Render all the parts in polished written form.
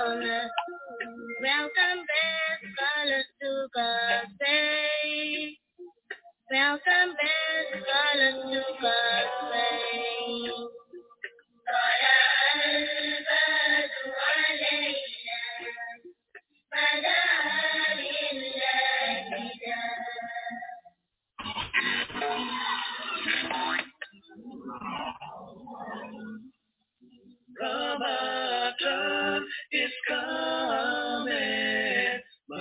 Welcome back, scholars to Cafe. Welcome back, scholars to Cafe. طلع البدر علينا بدا لله Ramadan is coming,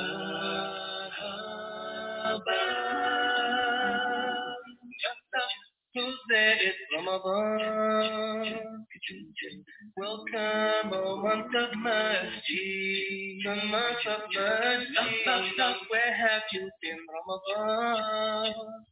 Marhaban. Tuesday is Ramadan. Welcome, O month of Masjid. The month of Masjid. Where have you been, Ramadan?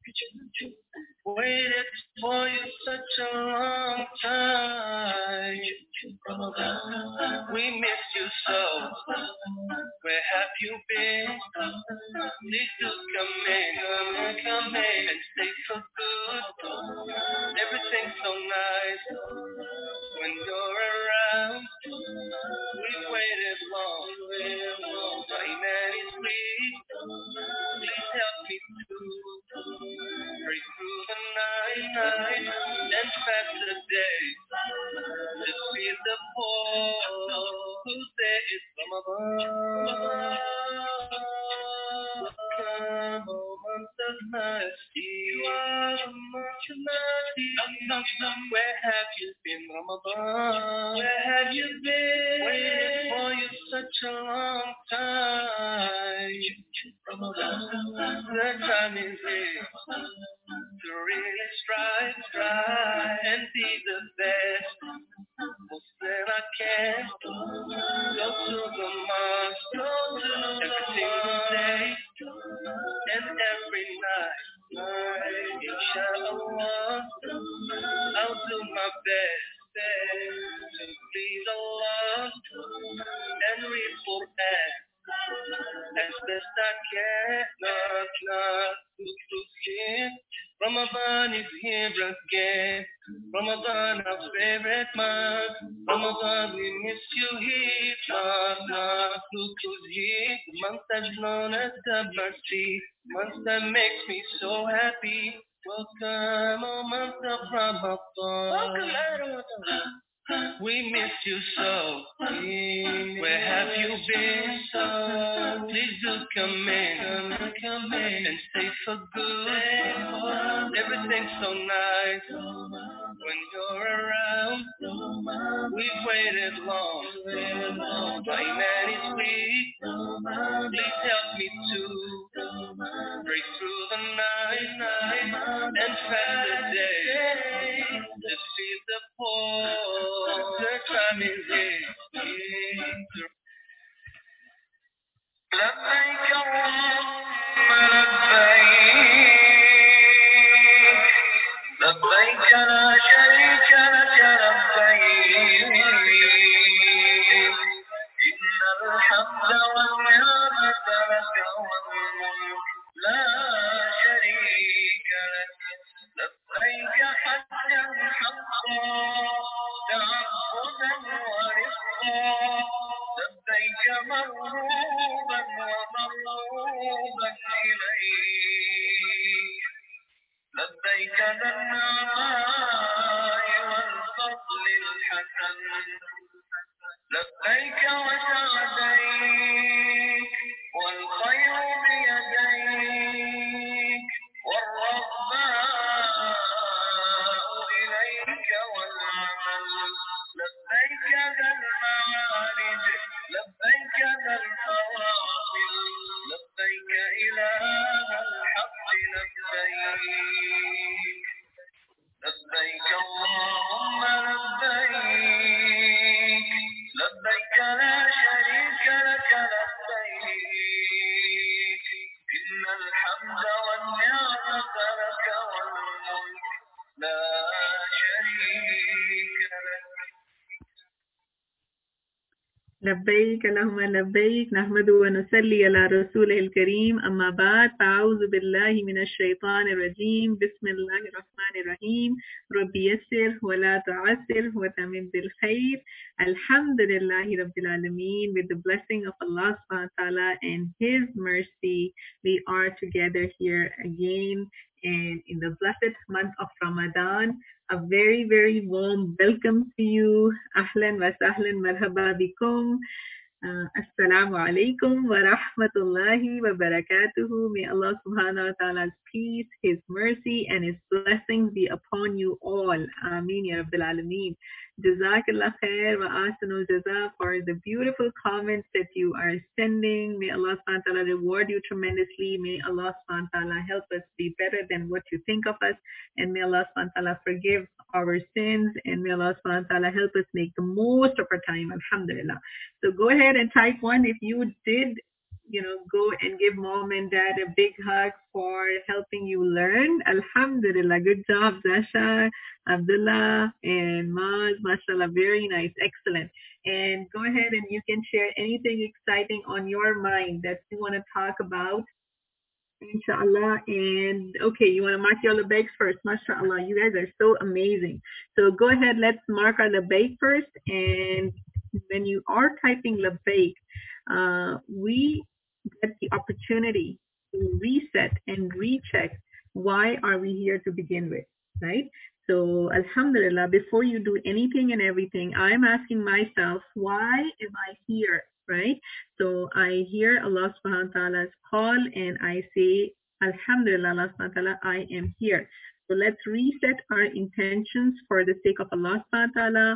Waited for you such a long time. Ramadan, we miss you so. Where have you been? Please do come in and stay for good. Everything's so nice when you're around. We've waited long. My man is sweet. Please help me to break through the night and fast the day. Just feed the poor. Tuesday is Ramadan. Come, O month of mercy. You are the month of mercy. Where have you been, Ramadan? Where have you been? Waited for you such a long time. Ramadan, the time is here to really strive and be the best. Muslim I can go to the mosque every single day and every night. Inshallah, I'll do my best to please Allah and read Quran as best I can. Ramadan is here again. Ramadan, our favorite month. Ramadan, we miss you here. Look who's here. The month that's known as the mercy. Month that makes me so happy. Welcome, oh month of Ramadan. Welcome, Ramadan. We miss you so. Where have you been? So please do come in and stay for good. Everything's so nice when you're around. We've waited long. My man is sweet. Please help me to break through the night and fast the day. To feed the poor. The time is here. لبيك اللهم لبيك لا شريك لك لبيك إن الحمد والنعمة لك والملك لا شريك لك لبيك حجا حقا تعبدا ورزقا لبيك مرغوبا ومرغوبا إليك لبيك ذا النعماء والفضل الحسن لبيك وسعديك والخير بيديك والرغباء إليك والعمل لبيك ذا المعارج لبيك ذا الفواصل لبيك إله الحق لبيك لبيك اللهم لبيك لبيك لا شريك لبيك اللهم لبيك نحمد ونصلي على رسوله الكريم أما بعد فأعوذ بالله من الشيطان الرجيم بسم الله الرحمن الرحيم ربي يسر ولا تعسر وتمم بالخير الحمد لله رب العالمين. With the blessing of Allah subhanahu wa ta'ala and His mercy we are together here again and in the blessed month of Ramadan. A very, very warm welcome to you. Ahlan wa sahlan marhaba bikum. Assalamu alaikum wa rahmatullahi wa barakatuhu. May Allah subhanahu wa ta'ala's peace, His mercy, and His blessings be upon you all. Ameen ya Rabbil Alameen. Jazakallah khair wa ahsanul jaza for the beautiful comments that you are sending. May Allah subhanahu wa ta'ala reward you tremendously. May Allah subhanahu wa ta'ala help us be better than what you think of us. And may Allah subhanahu wa ta'ala forgive our sins. And may Allah subhanahu wa ta'ala help us make the most of our time. Alhamdulillah. So go ahead and type one if you did, go and give mom and dad a big hug for helping you learn. Alhamdulillah. Good job, Zasha, Abdullah, and Maz. Mashallah. Very nice. Excellent. And go ahead and you can share anything exciting on your mind that you want to talk about. Inshallah. And okay, you want to mark your labbaik first. MashaAllah. You guys are so amazing. So go ahead, let's mark our labbaik first. And when you are typing labbaik, we get the opportunity to reset and recheck why are we here to begin with, right? So Alhamdulillah, before you do anything and everything, I'm asking myself, why am I here, right? So I hear Allah subhanahu wa ta'ala's call and I say, Alhamdulillah, Allah subhanahu wa ta'ala, I am here. So let's reset our intentions for the sake of Allah subhanahu wa ta'ala.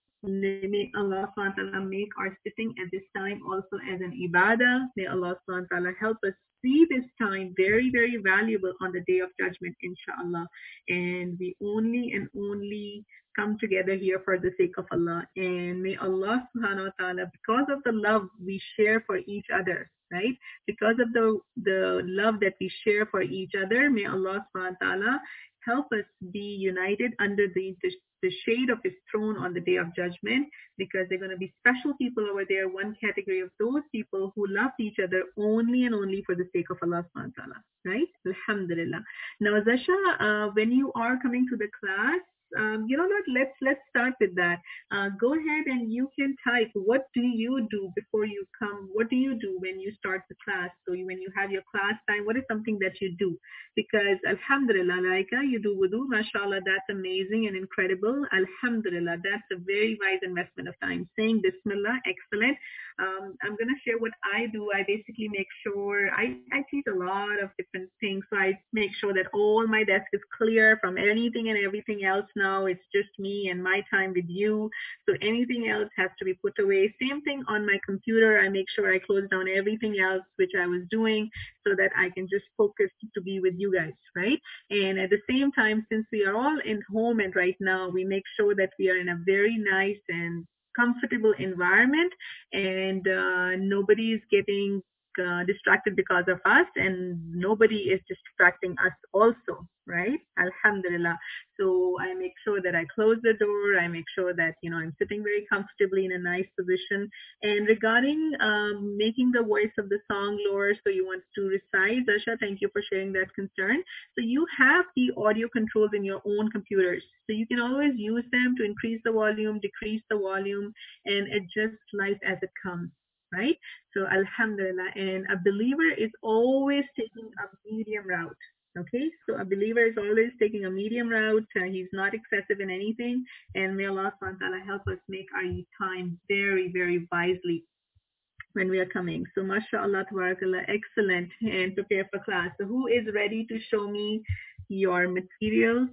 May Allah subhanahu wa ta'ala make our sitting at this time also as an ibadah. May Allah subhanahu wa ta'ala help us see this time very, very valuable on the day of judgment, inshallah. And we only and only come together here for the sake of Allah. And may Allah subhanahu wa ta'ala, because of the love we share for each other, right? Because of the love that we share for each other, may Allah subhanahu wa ta'ala help us be united under the shade of His throne on the day of judgment, because they're going to be special people over there, one category of those people who love each other only and only for the sake of Allah subhanahu wa ta'ala, right? Alhamdulillah. Now, Zasha, when you are coming to the class, you know what, let's start with that. Go ahead and you can type, what do you do before you come? What do you do when you start the class? So when you have your class time, what is something that you do? Because Alhamdulillah, Laika, you do wudu, mashallah, that's amazing and incredible. Alhamdulillah, that's a very wise investment of time. Saying Bismillah, excellent. I'm going to share what I do. I basically make sure, I teach a lot of different things. So I make sure that all my desk is clear from anything and everything else now. It's just me and my time with you. So anything else has to be put away. Same thing on my computer. I make sure I close down everything else which I was doing so that I can just focus to be with you guys, right? And at the same time, since we are all in home and right now, we make sure that we are in a very nice and comfortable environment and nobody is getting distracted because of us and nobody is distracting us also, right? Alhamdulillah. So I make sure that I close the door. I make sure that, I'm sitting very comfortably in a nice position. And regarding making the voice of the song lower, so you want to recite, Zasha, thank you for sharing that concern. So you have the audio controls in your own computers. So you can always use them to increase the volume, decrease the volume, and adjust life as it comes, right? So Alhamdulillah. And a believer is always taking a medium route. Okay, so a believer is always taking a medium route. He's not excessive in anything. And may Allah subhanahu wa ta'ala help us make our time very, very wisely when we are coming. So mashallah, tabarakallah, excellent, and prepare for class. So who is ready to show me your materials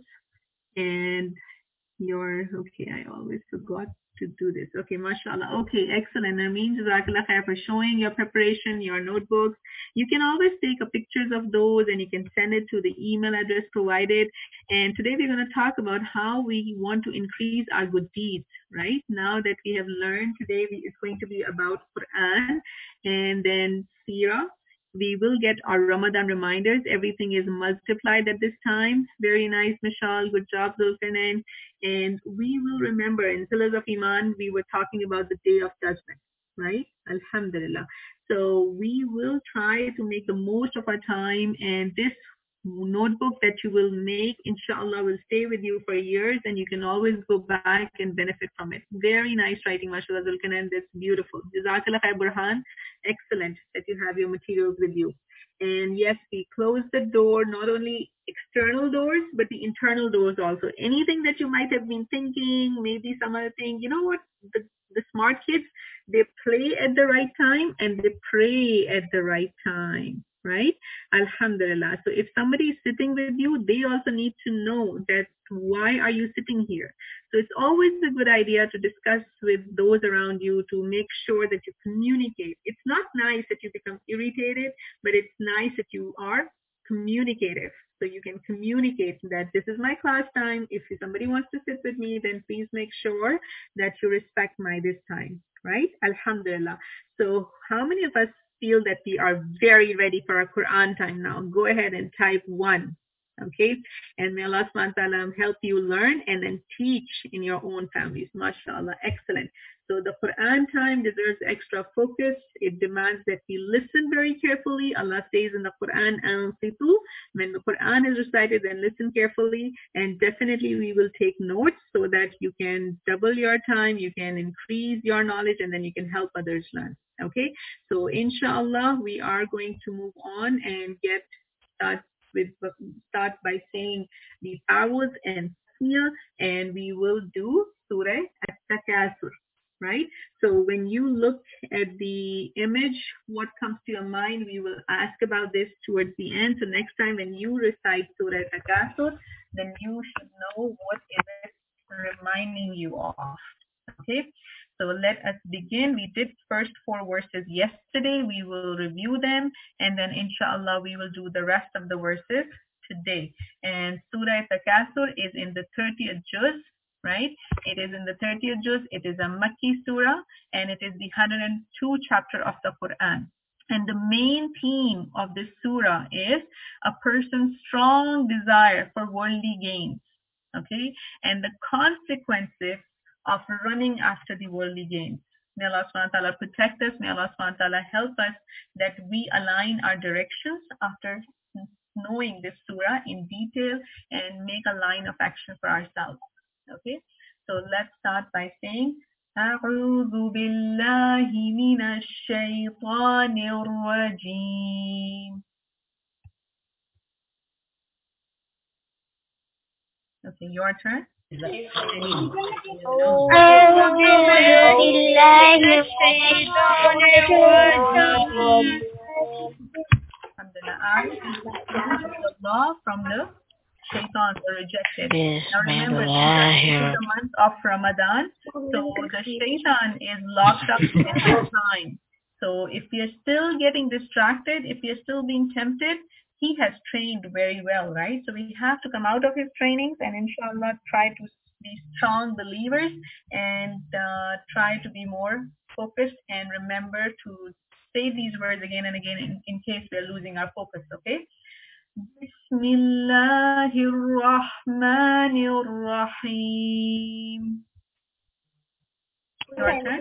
and okay, I always forgot to do this. Okay, mashallah. Okay, excellent. Ameen, jazakallah khair for showing your preparation, your notebooks. You can always take a pictures of those and you can send it to the email address provided. And today we're going to talk about how we want to increase our good deeds, right? Now that we have learned today, it's going to be about Quran and then Seerah. We will get our Ramadan reminders. Everything is multiplied at this time. Very nice, Michelle. Good job, Zulkarnain. And we will remember in Pillars of Iman, we were talking about the day of judgment, Alhamdulillah. So we will try to make the most of our time, and this notebook that you will make, inshallah, will stay with you for years, and you can always go back and benefit from it. Very nice writing, mashallah, Zulkanan. That's beautiful. Jazakallah khair, Burhan. Excellent that you have your materials with you. And yes, we close the door, not only external doors, but the internal doors also. Anything that you might have been thinking, maybe some other thing, you know what? The smart kids, they play at the right time and they pray at the right time, right? Alhamdulillah. So if somebody is sitting with you, they also need to know that why are you sitting here? So it's always a good idea to discuss with those around you to make sure that you communicate. It's not nice that you become irritated, but it's nice that you are communicative. So you can communicate that this is my class time. If somebody wants to sit with me, then please make sure that you respect my this time, right? Alhamdulillah. So how many of us feel that we are very ready for our Quran time now? Go ahead and type 1. Okay, and may Allah subhanahu wa ta'ala help you learn and then teach in your own families. MashaAllah, excellent. So the Quran time deserves extra focus. It demands that we listen very carefully. Allah says in the Quran, when the Quran is recited, then listen carefully, and definitely we will take notes so that you can double your time, you can increase your knowledge, and then you can help others learn. Okay, so inshallah, we are going to move on and start by saying the vowels and tasmiyah, and we will do Surah At-Takasur, right? So when you look at the image, what comes to your mind? We will ask about this towards the end. So next time when you recite Surah At-Takasur, then you should know what is it reminding you of. Okay, so let us begin. We did first 4 verses yesterday. We will review them, and then inshallah we will do the rest of the verses today. And Surah Takasur is in the 30th juz, right? It is in the 30th juz. It is a Makki surah, and it is the 102 chapter of the Quran. And the main theme of this surah is a person's strong desire for worldly gains, okay, and the consequences of running after the worldly gains. May Allah subhanahu wa ta'ala protect us. May Allah subhanahu wa ta'ala help us that we align our directions after knowing this surah in detail and make a line of action for ourselves. Okay, so let's start by saying أعوذ بالله من الشيطان الرجيم. Okay, your turn. أعوذ بالله من الشيطان الرجيم. Allah from the shaitan were rejected. Now remember, this is the month of Ramadan, so the shaitan is locked up in his time. So if you're still getting distracted, if you're still being tempted, he has trained very well, right? So we have to come out of his trainings and inshallah try to be strong believers and try to be more focused and remember to say these words again and again in case we're losing our focus, okay? Bismillahir Rahmanir Rahim. Your turn.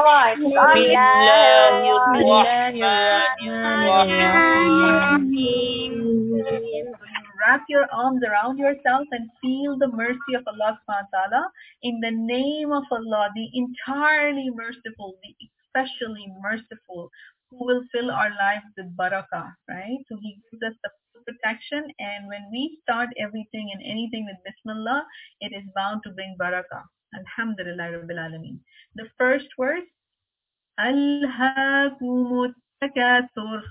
Wrap your arms around yourself and feel the mercy of Allah subhanahu wa ta'ala. In the name of Allah, the entirely merciful, the especially merciful, who will fill our lives with barakah, right? So he gives us the protection, and when we start everything and anything with Bismillah, it is bound to bring barakah. Alhamdulillah Rabbil Alameen. The first word, Alhaakumut Takathur.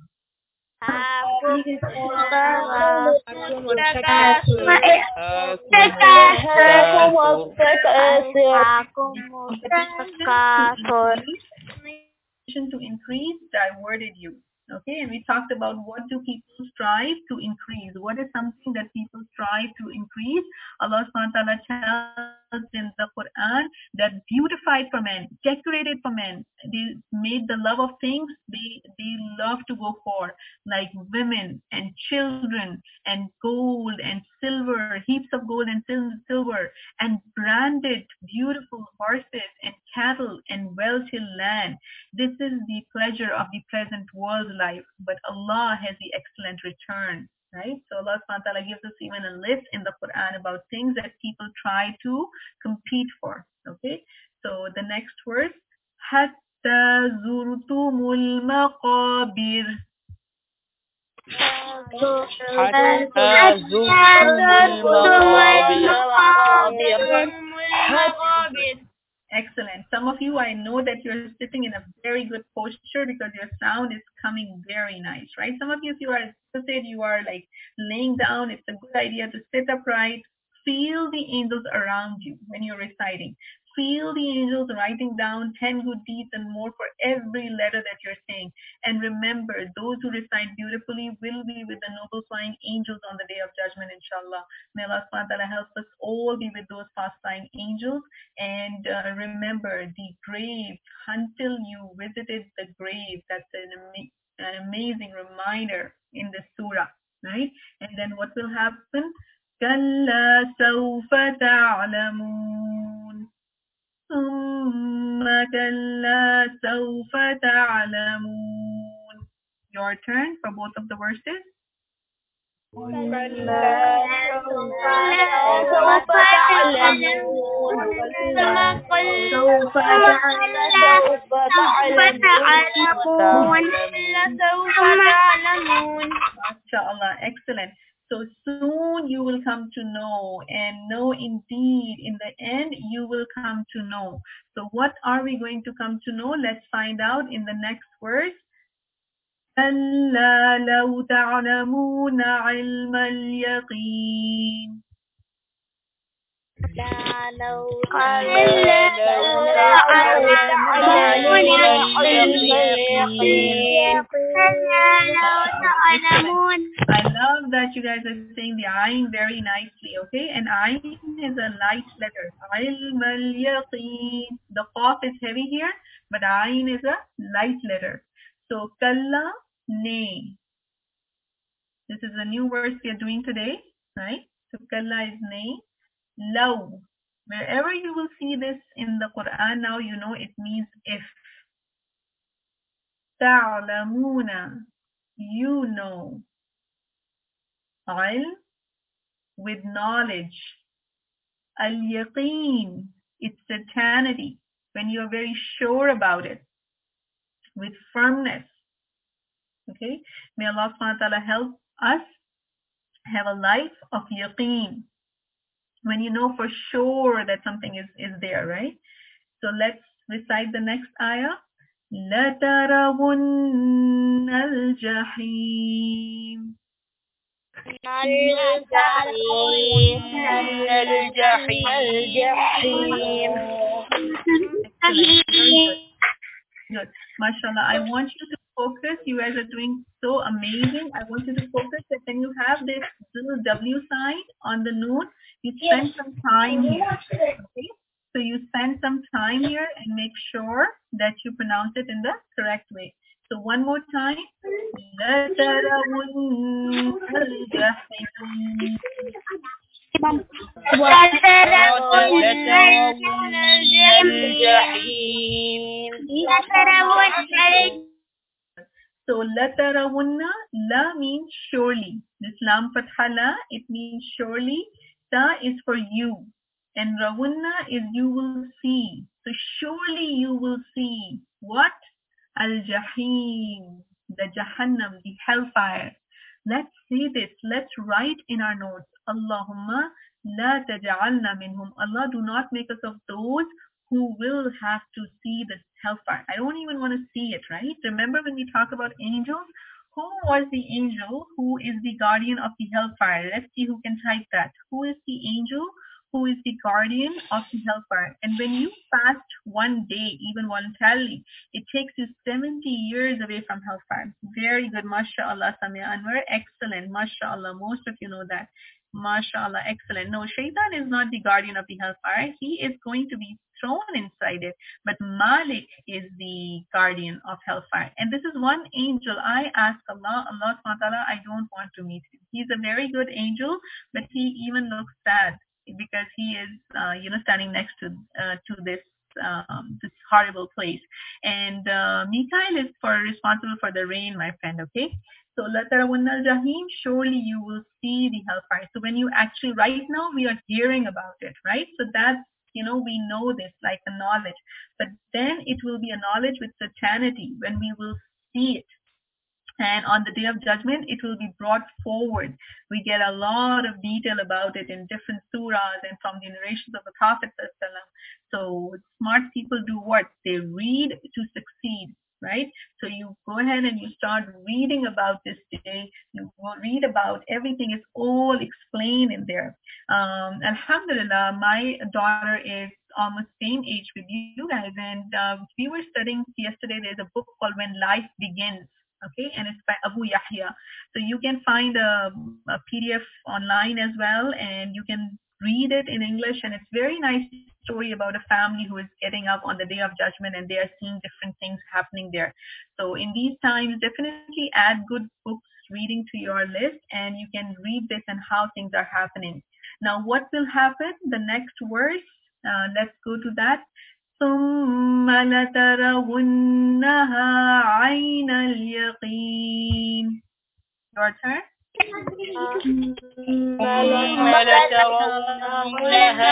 To increase diverted you. Okay, and we talked about what do people strive to increase. What is something that people strive to increase? Allah subhanahu wa ta'ala tells in the Quran that beautified for men, decorated for men. They made the love of things they love to go for, like women and children and gold and silver, heaps of gold and silver, and branded beautiful horses and cattle and well-tilled land. This is the pleasure of the present world life, but Allah has the excellent return. Right? So Allah subhanahu wa ta'ala gives us even a list in the Quran about things that people try to compete for. Okay? So the next verse, Hatta zurtumul maqabir. حتى زرتم المقابر. Excellent. Some of you, I know that you're sitting in a very good posture because your sound is coming very nice, right? Some of you, if you are, you are like laying down, it's a good idea to sit upright. Feel the angels around you when you're reciting. Feel the angels writing down 10 good deeds and more for every letter that you're saying. And remember, those who recite beautifully will be with the noble flying angels on the day of judgment, inshallah. May Allah subhanahu wa ta'ala help us all be with those fast flying angels. And remember the grave, until you visited the grave. That's an amazing reminder in the surah, right? And then what will happen? كَلَّا سَوْفَ تَعْلَمُونَ ثُمَّ كَلَّا سَوْفَ تَعْلَمُونَ. Your turn for both of the verses. MashaAllah, excellent. So soon you will come to know, and know indeed in the end you will come to know. So what are we going to come to know? Let's find out in the next verse. كلا لو تعلمون علم اليقين. I love that you guys are saying the ayn very nicely, okay? And ayn is a light letter. Ilm al-yaqeen. The qaf is heavy here, but ayn is a light letter. So kalla, nay. This is a new verse we are doing today, right? So kalla is nay. Law. Wherever you will see this in the Quran now, you know it means if. Ta'lamuna. You know. Ilm, with knowledge. Al-yaqeen, it's certainty, when you are very sure about it, with firmness. Okay? May Allah subhanahu wa ta'ala help us have a life of yaqeen, when you know for sure that something is there, right? So let's recite the next ayah. لَتَرَوُنَّ الْجَحِيمِ. Good. MashaAllah. I want you to focus. You guys are doing so amazing. I want you to focus that when you have this little W sign on the note, you spend some time here. Okay? So you spend some time here and make sure that you pronounce it in the correct way. So one more time. So latarawunna, la means surely. This lam fatha la, it means surely. Ta is for you. And rawunna is you will see. So surely you will see. What? Al-Jahim, the Jahannam, the hellfire. Let's see this. Let's write in our notes. Allahumma la taj'alna minhum. Allah, do not make us of those who will have to see the hellfire. I don't even want to see it, right? Remember when we talk about angels? Who was the angel who is the guardian of the hellfire? Let's see who can type that. Who is the angel who is the guardian of the hellfire? And when you fast one day, even voluntarily, it takes you 70 years away from hellfire. Very good, mashallah, Samia Anwar. Excellent, mashallah. Most of you know that. MashaAllah, excellent. No, Shaitan is not the guardian of the hellfire. He is going to be thrown inside it, but Malik is the guardian of hellfire. And this is one angel. I ask Allah subhanahu wa ta'ala, I don't want to meet him. He's a very good angel, but he even looks sad because he is, standing next to this horrible place. And Mikael is responsible for the rain, my friend, okay? So, La tarawunna al-jahim, surely you will see the hellfire. So when you actually, right now, we are hearing about it, right? So that's, we know this like a knowledge. But then it will be a knowledge with certainty when we will see it. And on the day of judgment, it will be brought forward. We get a lot of detail about it in different surahs and from the narrations of the Prophet. So smart people do what? They read to succeed, right? So you go ahead and you start reading about this day. You will read about everything. It's all explained in there. Alhamdulillah, my daughter is almost same age with you guys. And we were studying yesterday. There's a book called When Life Begins. Okay, and it's by Abu Yahya. So you can find a PDF online as well, and you can read it in English. And it's very nice story about a family who is getting up on the day of judgment, and they are seeing different things happening there. So in these times, definitely add good books reading to your list, and you can read this and how things are happening. Now, what will happen? The next verse. Let's go to that. ثم لترونها عين اليقين. Your turn. ثم لترونها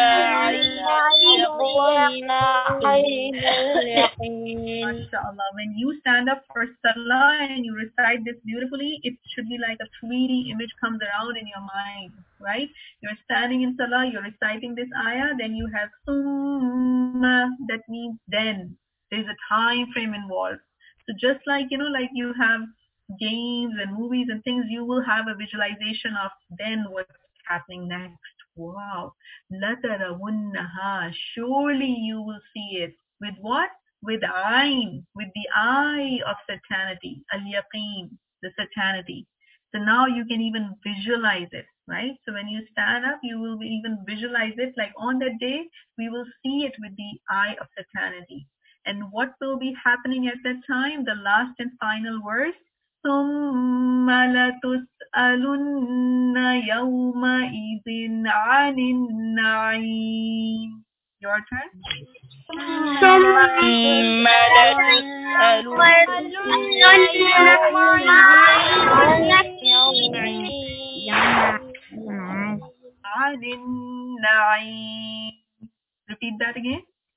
عين اليقين. MashaAllah. When you stand up for Salah and you recite this beautifully, it should be like a 3D image comes around in your mind, right? You're standing in Salah, you're reciting this ayah, then you have summa, that means then. There's a time frame involved. So just like, like you have games and movies and things, you will have a visualization of then what's happening next. Wow. لَتَرَوُنَّهَا. Surely you will see it. With what? With ayn, with the eye of certainty, al-yaqeen, the certainty. So now you can even visualize it, right? So when you stand up, you will even visualize it. Like on that day, we will see it with the eye of certainty. And what will be happening at that time? The last and final verse. ثُمَّ لَتُسْأَلُنَّ يَوْمَئِذٍ عَنِ النَّعِيمِ. Your turn. ثم عَنِ النَّعِيمِ. Repeat that again.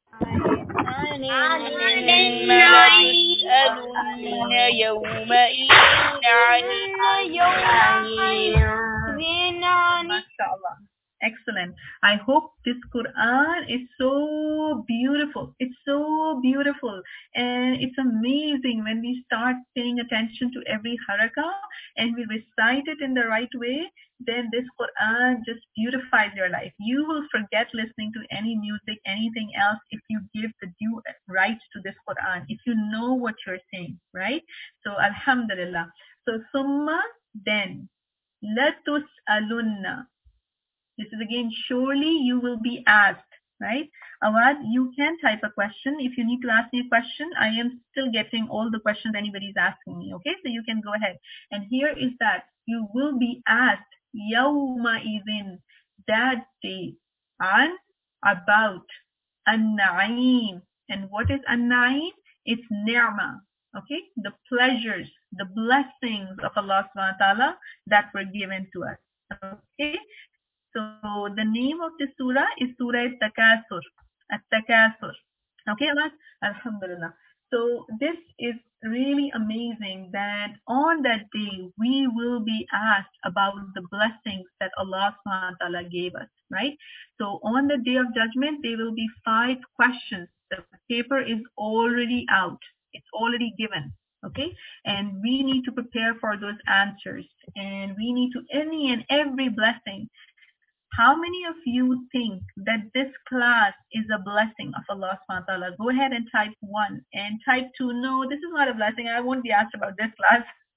MashaAllah. Excellent. I hope this Quran is so beautiful. It's so beautiful. And it's amazing when we start paying attention to every harakah and we recite it in the right way, then this Quran just beautifies your life. You will forget listening to any music, anything else, if you give the due right to this Quran, if you know what you're saying, right? So Alhamdulillah. So summa, then, latus'alunna. This is again, surely you will be asked, right? Awad, you can type a question. If you need to ask me a question, I am still getting all the questions anybody's asking me, okay? So you can go ahead. And here is that you will be asked, yawma idhin, that day, an, about, an-na'im. And what is an-na'im? It's ni'mah, okay? The pleasures, the blessings of Allah subhanahu wa ta'ala that were given to us, okay? So the name of the surah is Surah At-Takasur. At-Takasur. Okay, Allah? Alhamdulillah. So this is really amazing that on that day we will be asked about the blessings that Allah subhanahu wa ta'ala gave us, right? So on the day of judgment, there will be 5 questions. The paper is already out. It's already given. Okay, and we need to prepare for those answers, and we need to any and every blessing. How many of you think that this class is a blessing of Allah subhanahu wa ta'ala? Go ahead and type 1 and type 2. No, this is not a blessing. I won't be asked about this class.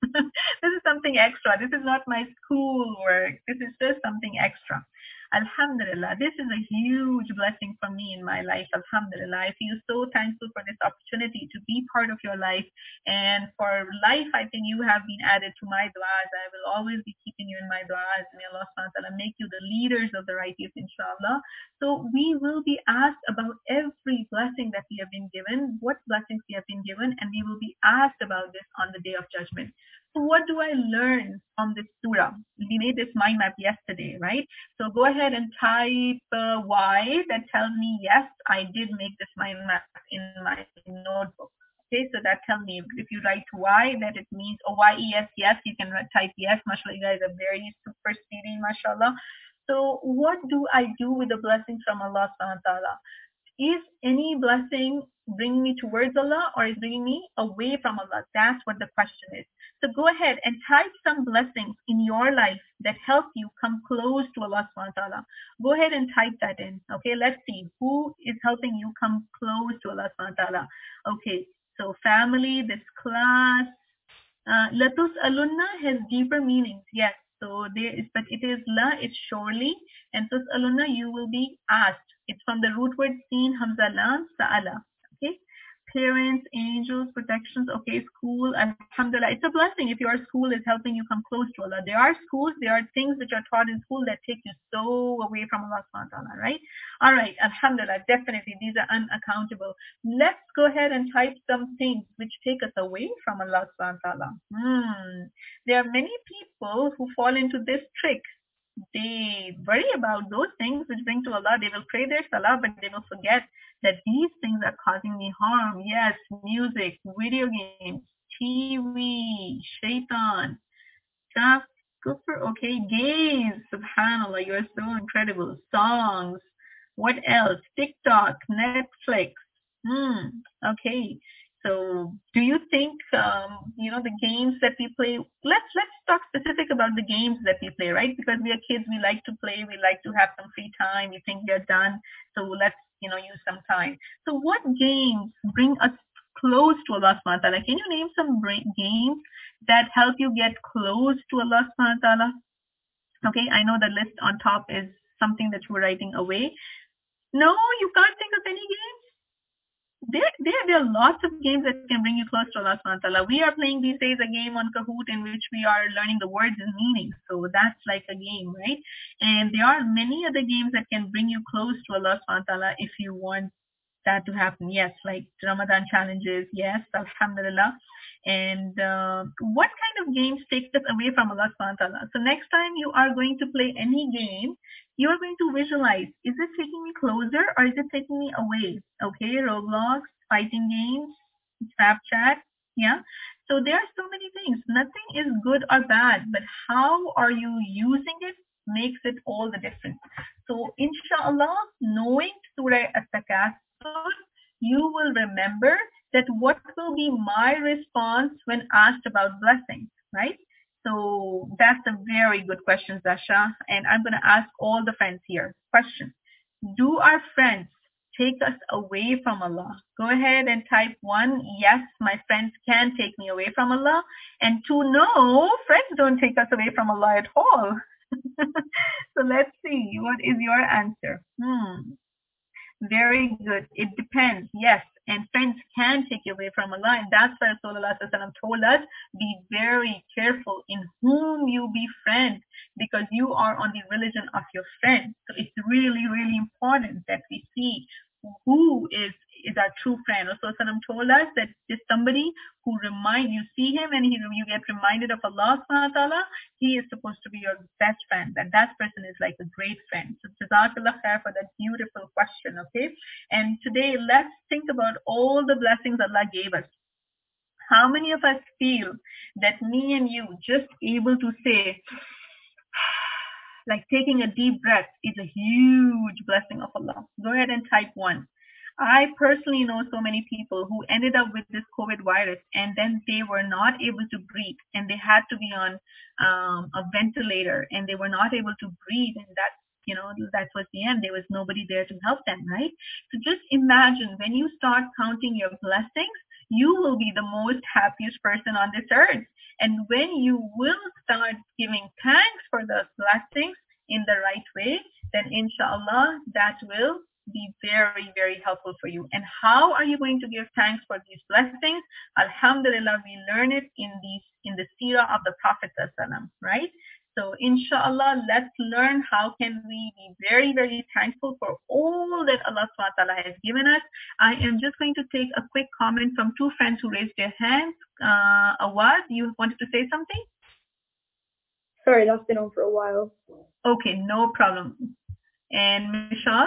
This is something extra. This is not my school work. This is just something extra. Alhamdulillah, this is a huge blessing for me in my life. Alhamdulillah, I feel so thankful for this opportunity to be part of your life. And for life, I think you have been added to my du'as. I will always be keeping you in my du'as. May Allah subhanahu wa ta'ala make you the leaders of the righteous, inshallah. So we will be asked about every blessing that we have been given, what blessings we have been given, and we will be asked about this on the day of judgment. So what do I learn from this surah? We made this mind map yesterday, right? So go ahead and type Y that tells me, yes, I did make this mind map in my notebook. Okay, so that tells me if you write Y, that it means, oh, Y-E-S, yes, you can type yes. MashaAllah, you guys are very super speedy, mashallah. So what do I do with the blessings from Allah subhanahu wa ta'ala? Is any blessing bringing me towards Allah or is bringing me away from Allah? That's what the question is. So go ahead and type some blessings in your life that help you come close to Allah subhanahu wa ta'ala. Go ahead and type that in. Okay, let's see who is helping you come close to Allah subhanahu wa ta'ala. Okay, so family, this class, Latus alunna has deeper meanings. Yes, so there is, but it is la, it's surely, and tus alunna, you will be asked. It's from the root word seen, hamza lam, sa'ala. Okay, parents, angels, protections. Okay, school, alhamdulillah. It's a blessing if your school is helping you come close to Allah. There are schools, there are things which are taught in school that take you so away from Allah subhanahu wa ta'ala, right? All right, alhamdulillah, definitely these are unaccountable. Let's go ahead and type some things which take us away from Allah subhanahu wa ta'ala. There are many people who fall into this trick. They worry about those things which bring to Allah. They will pray their salah, but they will forget that these things are causing me harm. Yes, music, video games, TV, shaitan, stuff, kufr, okay, games, subhanallah, you are so incredible. Songs, what else? TikTok, Netflix. Okay. So do you think, the games that we play, let's talk specific about the games that we play, right? Because we are kids, we like to play, we like to have some free time, we think we are done, so let's, use some time. So what games bring us close to Allah subhanahu wa ta'ala? Can you name some games that help you get close to Allah subhanahu wa ta'ala? Okay, I know the list on top is something that you were writing away. No, you can't think of any games? There are lots of games that can bring you close to Allah subhanahu wa ta'ala. We are playing these days a game on Kahoot in which we are learning the words and meanings. So that's like a game, right? And there are many other games that can bring you close to Allah subhanahu wa ta'ala if you want that to happen. Yes, like Ramadan challenges. Yes, alhamdulillah. And what kind of games take us away from Allah subhanahu wa ta'ala? So next time you are going to play any game, you are going to visualize, is it taking me closer or is it taking me away? Okay, Roblox, fighting games, Snapchat, yeah. So there are so many things. Nothing is good or bad, but how are you using it makes it all the difference. So inshallah, knowing Surah At-Takathur, you will remember that what will be my response when asked about blessings, right? So that's a very good question, Zasha. And I'm going to ask all the friends here. Question. Do our friends take us away from Allah? Go ahead and type 1. Yes, my friends can take me away from Allah. And 2, no, friends don't take us away from Allah at all. So let's see. What is your answer? Very good. It depends. Yes. And friends can take you away from Allah. And that's why Rasulullah told us, be very careful in whom you befriend, because you are on the religion of your friend. So it's really, really important that we see who is our true friend. Rasulullah told us that is somebody who you see him and you get reminded of Allah subhanahu wa ta'ala, he is supposed to be your best friend. And that person is like a great friend. So Jazakallah khair for that beautiful question, okay? And today, let's think about all the blessings Allah gave us. How many of us feel that me and you just able to say, like taking a deep breath is a huge blessing of Allah? Go ahead and type 1. I personally know so many people who ended up with this COVID virus and then they were not able to breathe and they had to be on a ventilator and they were not able to breathe, and that was the end. There was nobody there to help them, right? So just imagine when you start counting your blessings, you will be the most happiest person on this earth. And when you will start giving thanks for those blessings in the right way, then inshallah that will be very, very helpful for you. And how are you going to give thanks for these blessings? Alhamdulillah, we learn it in the seerah of the Prophet ﷺ, right? So inshallah, let's learn how can we be very, very thankful for all that Allah SWT has given us. I am just going to take a quick comment from two friends who raised their hands. Awad, you wanted to say something? Sorry, that's been on for a while. Okay, no problem. And Michelle?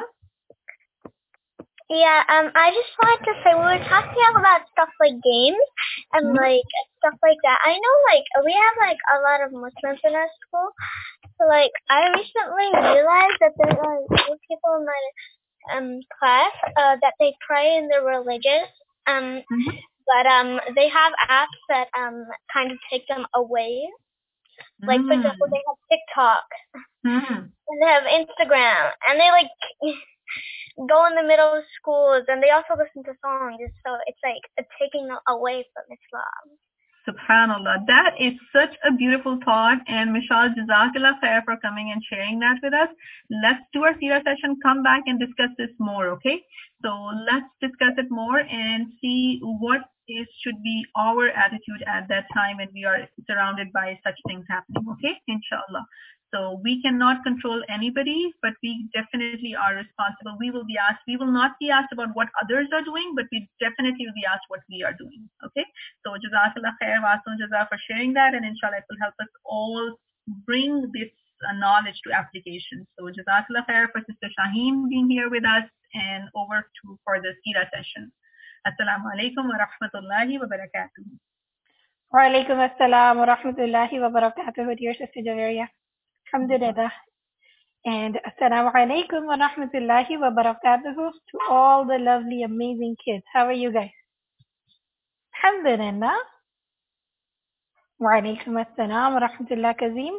Yeah, I just wanted to say, we were talking about stuff like games and like stuff like that. I know like we have like a lot of Muslims in our school. So like I recently realized that there are two people in my class that they pray and they're religious. But they have apps that kind of take them away. Like for example, they have TikTok. And they have Instagram, and they like go in the middle of schools, and they also listen to songs. So it's like taking away from Islam. Subhanallah, that is such a beautiful thought. And Michelle, Jazakallah khair for coming and sharing that with us. Let's do our seerah session, come back and discuss this more, okay? So let's discuss it more and see what should be our attitude at that time when we are surrounded by such things happening, okay? Inshallah. So we cannot control anybody, but we definitely are responsible. We will not be asked about what others are doing, but we definitely will be asked what we are doing, okay? So Jazakallah khair, Wasun Jaza for sharing that, and inshallah it will help us all bring this knowledge to application. So Jazakallah khair for Sister Shaheen being here with us, and over to for the seerah session. Assalamu alaikum wa rahmatullahi wa barakatuh. Wa alaikum assalam wa rahmatullahi wa barakatuh, dear Sister Javeria. Alhamdulillah. And assalamu alaikum wa rahmatullahi wa barakatuh to all the lovely, amazing kids. How are you guys? Alhamdulillah. Wa alaikum assalam wa rahmatullah, Kazim.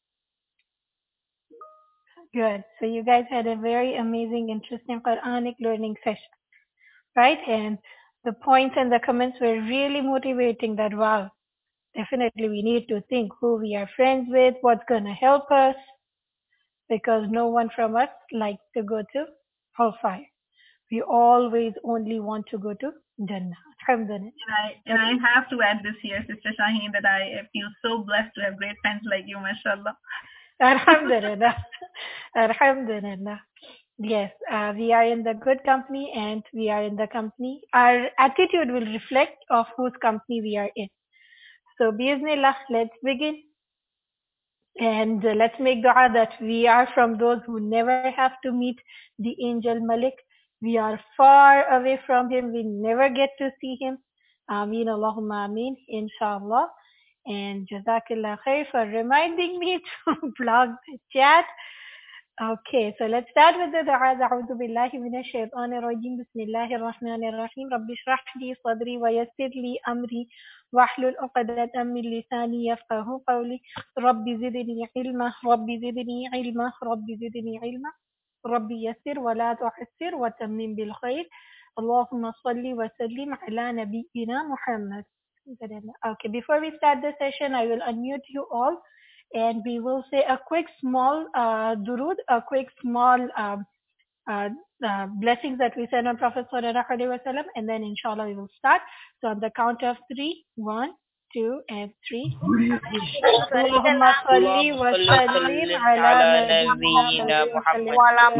Good. So you guys had a very amazing, interesting Quranic learning session, right? And the points and the comments were really motivating that, wow, definitely we need to think who we are friends with, what's going to help us, because no one from us likes to go to hellfire. We always only want to go to Jannah. Alhamdulillah. And I have to add this here, Sister Shaheen, that I feel so blessed to have great friends like you, mashallah. Alhamdulillah. Alhamdulillah. Yes, we are in the good company and we are in the company. Our attitude will reflect of whose company we are in. So, Bismillah, let's begin. And let's make dua that we are from those who never have to meet the angel Malik. We are far away from him. We never get to see him. Ameen, Allahumma ameen, inshallah. And Jazakallah khair for reminding me to blog the chat. Okay, so let's start with the dua. A'udhu billahi minash shaitanir rajim. Bismillahir rahmanir rahim. Rabbi shrah li sadri wa yassir li amri wahlul 'uqdatan min lisani yafqahu qawli. Rabbi zidni ilma, Rabbi zidni ilma, Rabbi zidni ilma. Rabbi yassir wa la tu'assir wa tammim bil khair. Allahumma salli wa sallim ala nabiyyina Muhammad. Okay, before we start the session, I will unmute you all. And we will say a quick small durud, a quick small blessings that we said on Prophet Sallallahu Alaihi Wasallam, and then inshallah we will start. So on the count of 3, 1, 2, and 3. Allahumma salli wa sallim ala nabiyyina Muhammad wa ala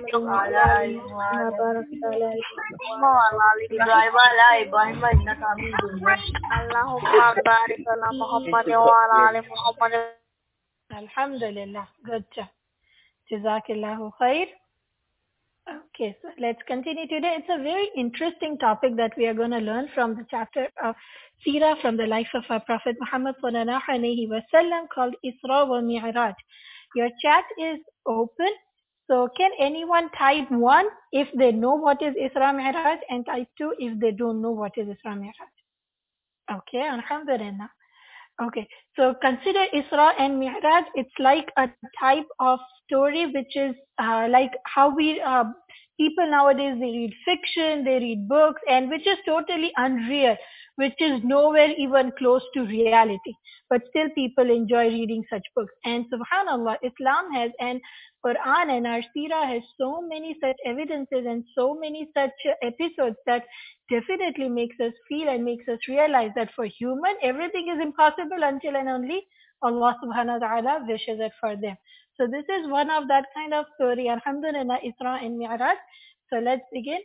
Allahumma barik ala Muhammad wa ala ali Muhammad. Alhamdulillah. Good job. Jazakillahu khair. Okay, so let's continue today. It's a very interesting topic that we are going to learn from the chapter of Seerah from the life of our Prophet Muhammad sallallahu alaihi wasallam called Isra wa Mi'raj. Your chat is open. So can anyone type 1 if they know what is Isra Mi'raj and type 2 if they don't know what is Isra Mi'raj? Okay, alhamdulillah. Okay, so consider Isra and Mi'raj. It's like a type of story which is like how we People nowadays, they read fiction, they read books, and which is totally unreal, which is nowhere even close to reality. But still people enjoy reading such books. And subhanallah, Islam has, and Quran and our Seerah has so many such evidences and so many such episodes that definitely makes us feel and makes us realize that for human, everything is impossible until and only Allah subhanahu wa ta'ala wishes it for them. So this is one of that kind of story. Alhamdulillah, Isra and Mi'raj. So let's begin.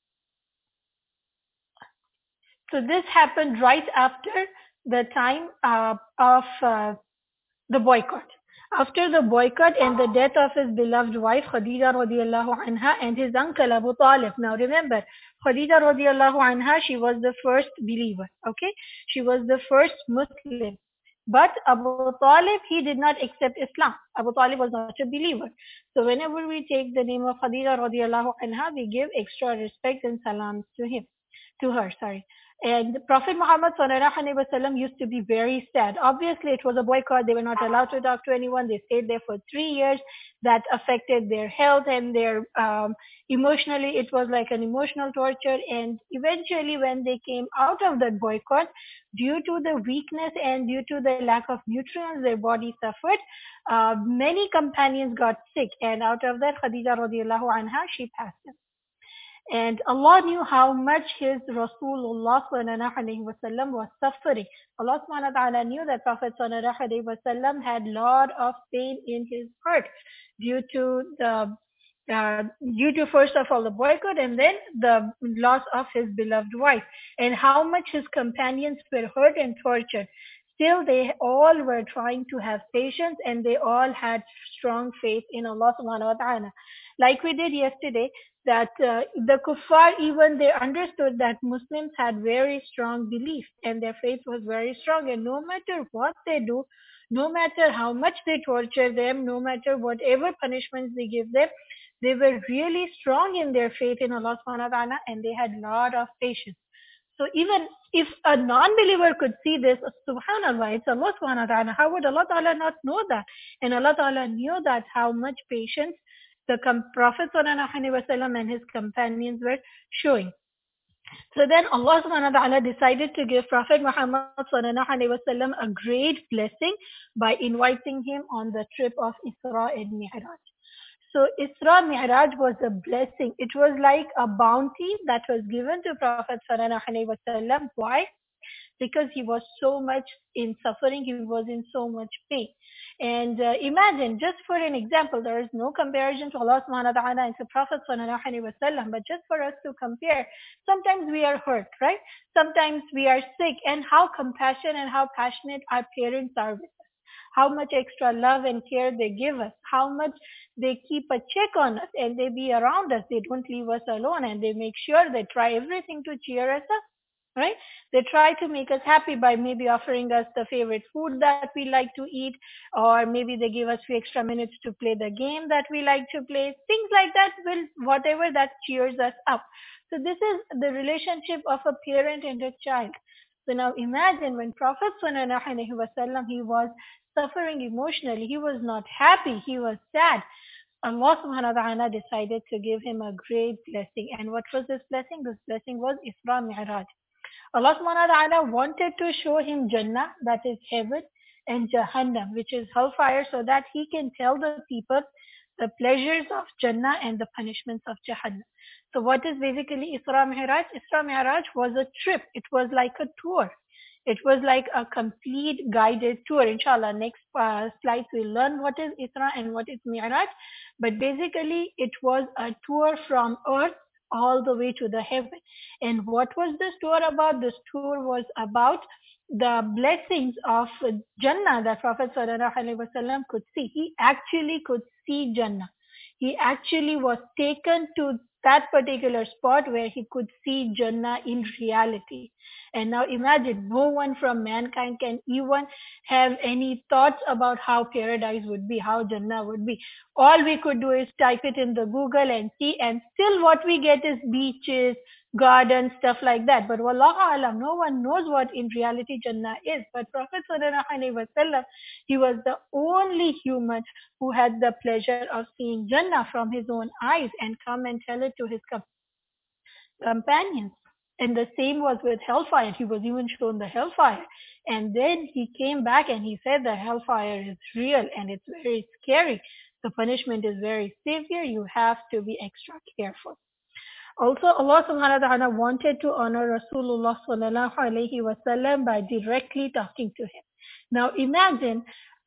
So this happened right after the time of the boycott. After the boycott and the death of his beloved wife Khadija radiallahu anha and his uncle Abu Talib. Now remember, Khadija radiallahu anha, she was the first believer. Okay, she was the first Muslim. But Abu Talib, he did not accept Islam. Abu Talib was not a believer. So whenever we take the name of Khadija radiallahu anha, we give extra respect and salams to him, to her. Sorry. And Prophet Muhammad sallallahu alaihi wasallam used to be very sad. Obviously, it was a boycott. They were not allowed to talk to anyone. They stayed there for 3 years. That affected their health and their emotionally. It was like an emotional torture. And eventually, when they came out of that boycott, due to the weakness and due to the lack of nutrients, their body suffered. Many companions got sick, and out of that, Khadija radiallahu anha, she passed away. And Allah knew how much his Rasulullah sallallahu alaihi wasallam was suffering. Allah subhanahu wa ta'ala knew that Prophet sallallahu alaihi wasallam had lot of pain in his heart due to first of all the boycott and then the loss of his beloved wife, and how much his companions were hurt and tortured. Still, they all were trying to have patience, and they all had strong faith in Allah subhanahu wa ta'ala. Like we did yesterday, that the kuffar, even they understood that Muslims had very strong belief and their faith was very strong, and no matter what they do, no matter how much they torture them, no matter whatever punishments they give them, they were really strong in their faith in Allah subhanahu wa ta'ala, and they had lot of patience. So even if a non-believer could see this, subhanallah, it's Allah subhanahu wa ta'ala, how would Allah ta'ala not know that? And Allah ta'ala knew that how much patience the Prophet sallallahu alaihi wasallam and his companions were showing. So then Allah subhanahu wa ta'ala decided to give Prophet Muhammad sallallahu alaihi wasallam a great blessing by inviting him on the trip of Isra and Mi'raj. So Isra Mi'raj was a blessing. It was like a bounty that was given to Prophet sallallahu alaihi wasallam. Why? Because he was so much in suffering, he was in so much pain. And imagine, just for an example, there is no comparison to Allah subhanahu wa ta'ala and to Prophet sallallahu alaihi wasallam, but just for us to compare, sometimes we are hurt, right? Sometimes we are sick, and how compassionate and how passionate our parents are with us. How much extra love and care they give us, how much they keep a check on us and they be around us. They don't leave us alone, and they make sure they try everything to cheer us up. Right? They try to make us happy by maybe offering us the favorite food that we like to eat, or maybe they give us few extra minutes to play the game that we like to play. Things like that will, whatever that cheers us up. So this is the relationship of a parent and a child. So now imagine when Prophet sallallahu alaihi wasallam, he was suffering emotionally, he was not happy, he was sad. Allah subhanahu wa ta'ala decided to give him a great blessing. And what was this blessing? This blessing was Isra Mi'raj. Allah subhanahu wa ta'ala wanted to show him Jannah, that is heaven, and Jahannam, which is hellfire, so that he can tell the people the pleasures of Jannah and the punishments of Jahannam. So what is basically Isra Mi'raj? Isra Mi'raj was a trip. It was like a tour. It was like a complete guided tour. Inshallah, next slides we'll learn what is Isra and what is Mi'raj. But basically, it was a tour from earth all the way to the heaven. And what was this tour about? This tour was about the blessings of Jannah that Prophet sallallahu alaihi wasallam could see. He actually could see Jannah. He actually was taken to that particular spot where he could see Jannah in reality. And now imagine, no one from mankind can even have any thoughts about how paradise would be, how Jannah would be. All we could do is type it in the Google and see, and still what we get is beaches, garden, stuff like that. But wallahu alam, no one knows what in reality Jannah is. But Prophet sallallahu alaihi wasallam, he was the only human who had the pleasure of seeing Jannah from his own eyes and come and tell it to his companions. And the same was with hellfire. He was even shown the hellfire. And then he came back and he said the hellfire is real and it's very scary. The punishment is very severe. You have to be extra careful. Also, Allah subhanahu wa ta'ala wanted to honor Rasulullah sallallahu alayhi wasallam by directly talking to him. Now imagine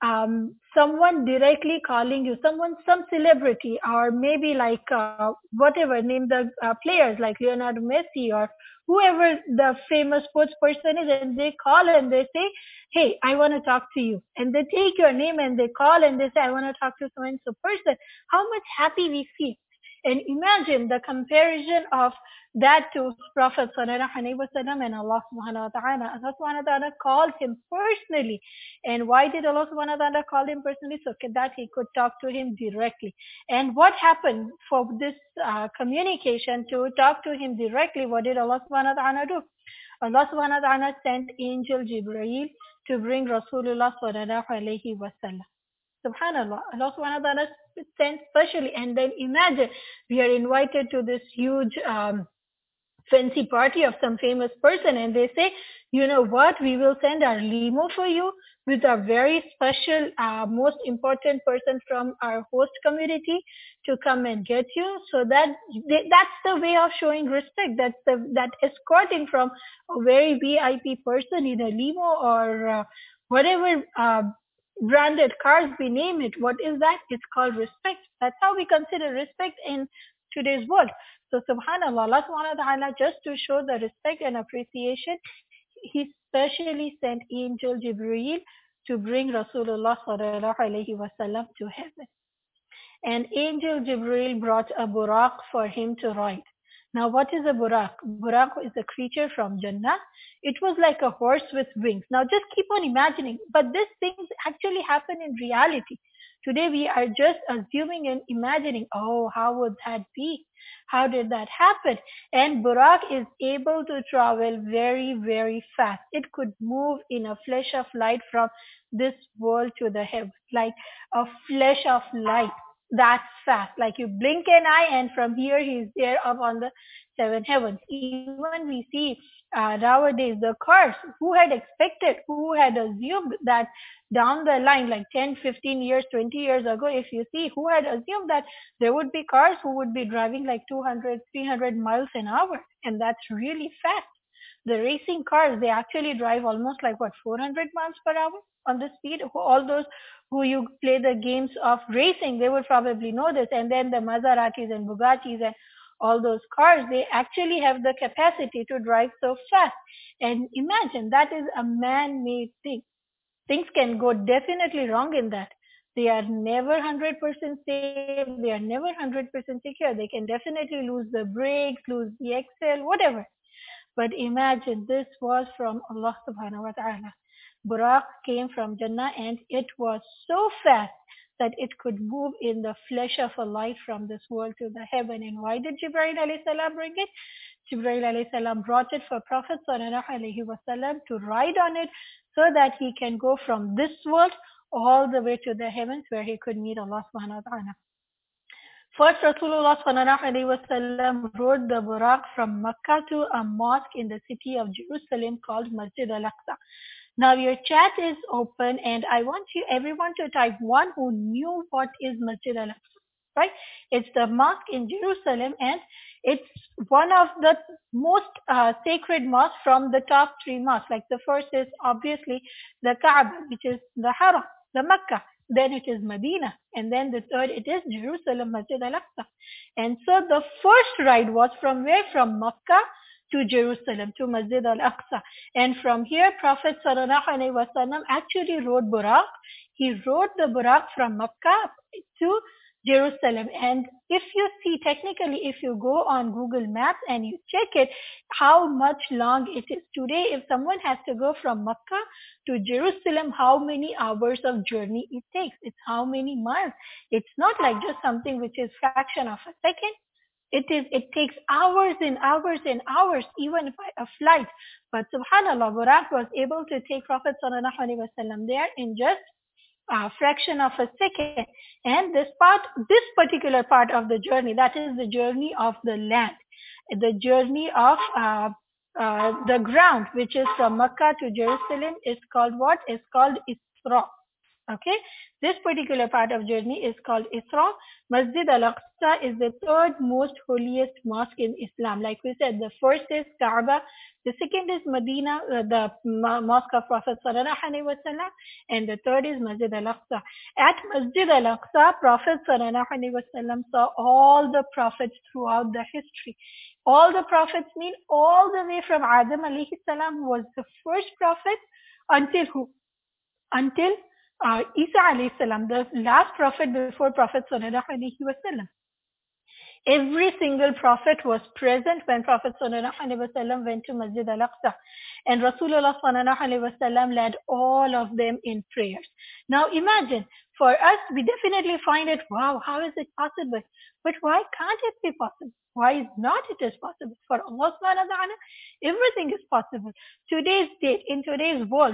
someone directly calling you, some celebrity, or maybe like whatever, name the players like Leonardo Messi or whoever the famous sports person is, and they call and they say, hey, I want to talk to you. And they take your name and they call and they say, I want to talk to so and so person. How much happy we feel. And imagine the comparison of that to Prophet sallallahu alaihi wasallam and Allah subhanahu wa ta'ala. Allah subhanahu wa ta'ala called him personally. And why did Allah subhanahu wa ta'ala call him personally? So that he could talk to him directly. And what happened for this communication to talk to him directly? What did Allah subhanahu wa ta'ala do? Allah subhanahu wa ta'ala sent angel Jibreel to bring Rasulullah sallallahu alaihi wasallam. Subhanallah, Allah subhanahu wa ta'ala sent specially. And then imagine we are invited to this huge fancy party of some famous person and they say, you know what, we will send our limo for you with a very special, most important person from our host community to come and get you. So that's the way of showing respect. That escorting from a very VIP person in a limo or whatever branded cars, we name it. What is that? It's called respect. That's how we consider respect in today's world. So subhanallah, Allah subhanahu wa ta'ala, just to show the respect and appreciation, he specially sent angel Jibreel to bring Rasulullah sallallahu alayhi wasallam to heaven. And angel Jibreel brought a buraq for him to ride. Now what is a buraq? Buraq is a creature from Jannah. It was like a horse with wings. Now just keep on imagining, but these things actually happen in reality. Today we are just assuming and imagining, oh, how would that be? How did that happen? And Buraq is able to travel very, very fast. It could move in a flash of light from this world to the heavens, like a flash of light. That fast, like you blink an eye and from here he's there up on the seven heavens. Even we see nowadays the cars, who had expected, who had assumed that down the line, like 10, 15 years, 20 years ago, if you see, who had assumed that there would be cars who would be driving like 200, 300 miles an hour, and that's really fast. The racing cars, they actually drive almost like 400 miles per hour on the speed. All those who you play the games of racing, they would probably know this. And then the Maseratis and Bugattis and all those cars, they actually have the capacity to drive so fast. And imagine, that is a man-made thing. Things can go definitely wrong in that. They are never 100% safe. They are never 100% secure. They can definitely lose the brakes, lose the axle, whatever. But imagine, this was from Allah subhanahu wa ta'ala. Buraq came from Jannah and it was so fast that it could move in the flash of a light from this world to the heaven. And why did Jibreel alayhi salam bring it? Jibreel alayhi salam brought it for Prophet sallallahu alayhi wasallam to ride on it so that he can go from this world all the way to the heavens where he could meet Allah subhanahu wa ta'ala. First, Rasulullah sallallahu alayhi wasallam rode the Buraq from Makkah to a mosque in the city of Jerusalem called Masjid al-Aqsa. Now your chat is open and I want everyone to type one who knew what is Masjid al-Aqsa, right? It's the mosque in Jerusalem and it's one of the most sacred mosques from the top three mosques. Like the first is obviously the Kaaba, which is the Haram, the Makkah. Then it is Medina, and then the third it is Jerusalem, Masjid al-Aqsa. And so the first ride was from where? From Makkah to Jerusalem, to Masjid al-Aqsa. And from here, Prophet sallallahu alaihi wasallam actually rode Buraq. He rode the Buraq from Makkah to Jerusalem. And if you see, technically, if you go on Google Maps and you check it, how much long it is. Today, if someone has to go from Makkah to Jerusalem, how many hours of journey it takes? It's how many miles? It's not like just something which is fraction of a second. It takes hours and hours and hours, even by a flight. But subhanAllah, Buraq was able to take Prophet sallallahu alaihi wasallam there in just a fraction of a second. And this particular part of the journey, that is the journey of the land, the journey of the ground, which is from Mecca to Jerusalem, is called what? Is called Isra. Okay, this particular part of journey is called Isra. Masjid al-Aqsa is the third most holiest mosque in Islam. Like we said, the first is Kaaba, the second is Medina, the mosque of Prophet sallallahu alaihi wasallam, and the third is Masjid al-Aqsa. At Masjid al-Aqsa, Prophet sallallahu alaihi wasallam saw all the prophets throughout the history. All the prophets mean all the way from Adam alayhi salam, who was the first prophet, until who? Until Isa alayhi salam, the last prophet before Prophet sallallahu alaihi wasallam. Every single prophet was present when Prophet sallallahu alaihi wasallam went to Masjid al-Aqsa, and Rasulullah sallallahu alaihi wasallam led all of them in prayers. Now imagine, for us, we definitely find it, wow, how is it possible? But why can't it be possible? Why is not it is possible? For Allah subhanahu wa ta'ala, everything is possible. Today's date, in today's world,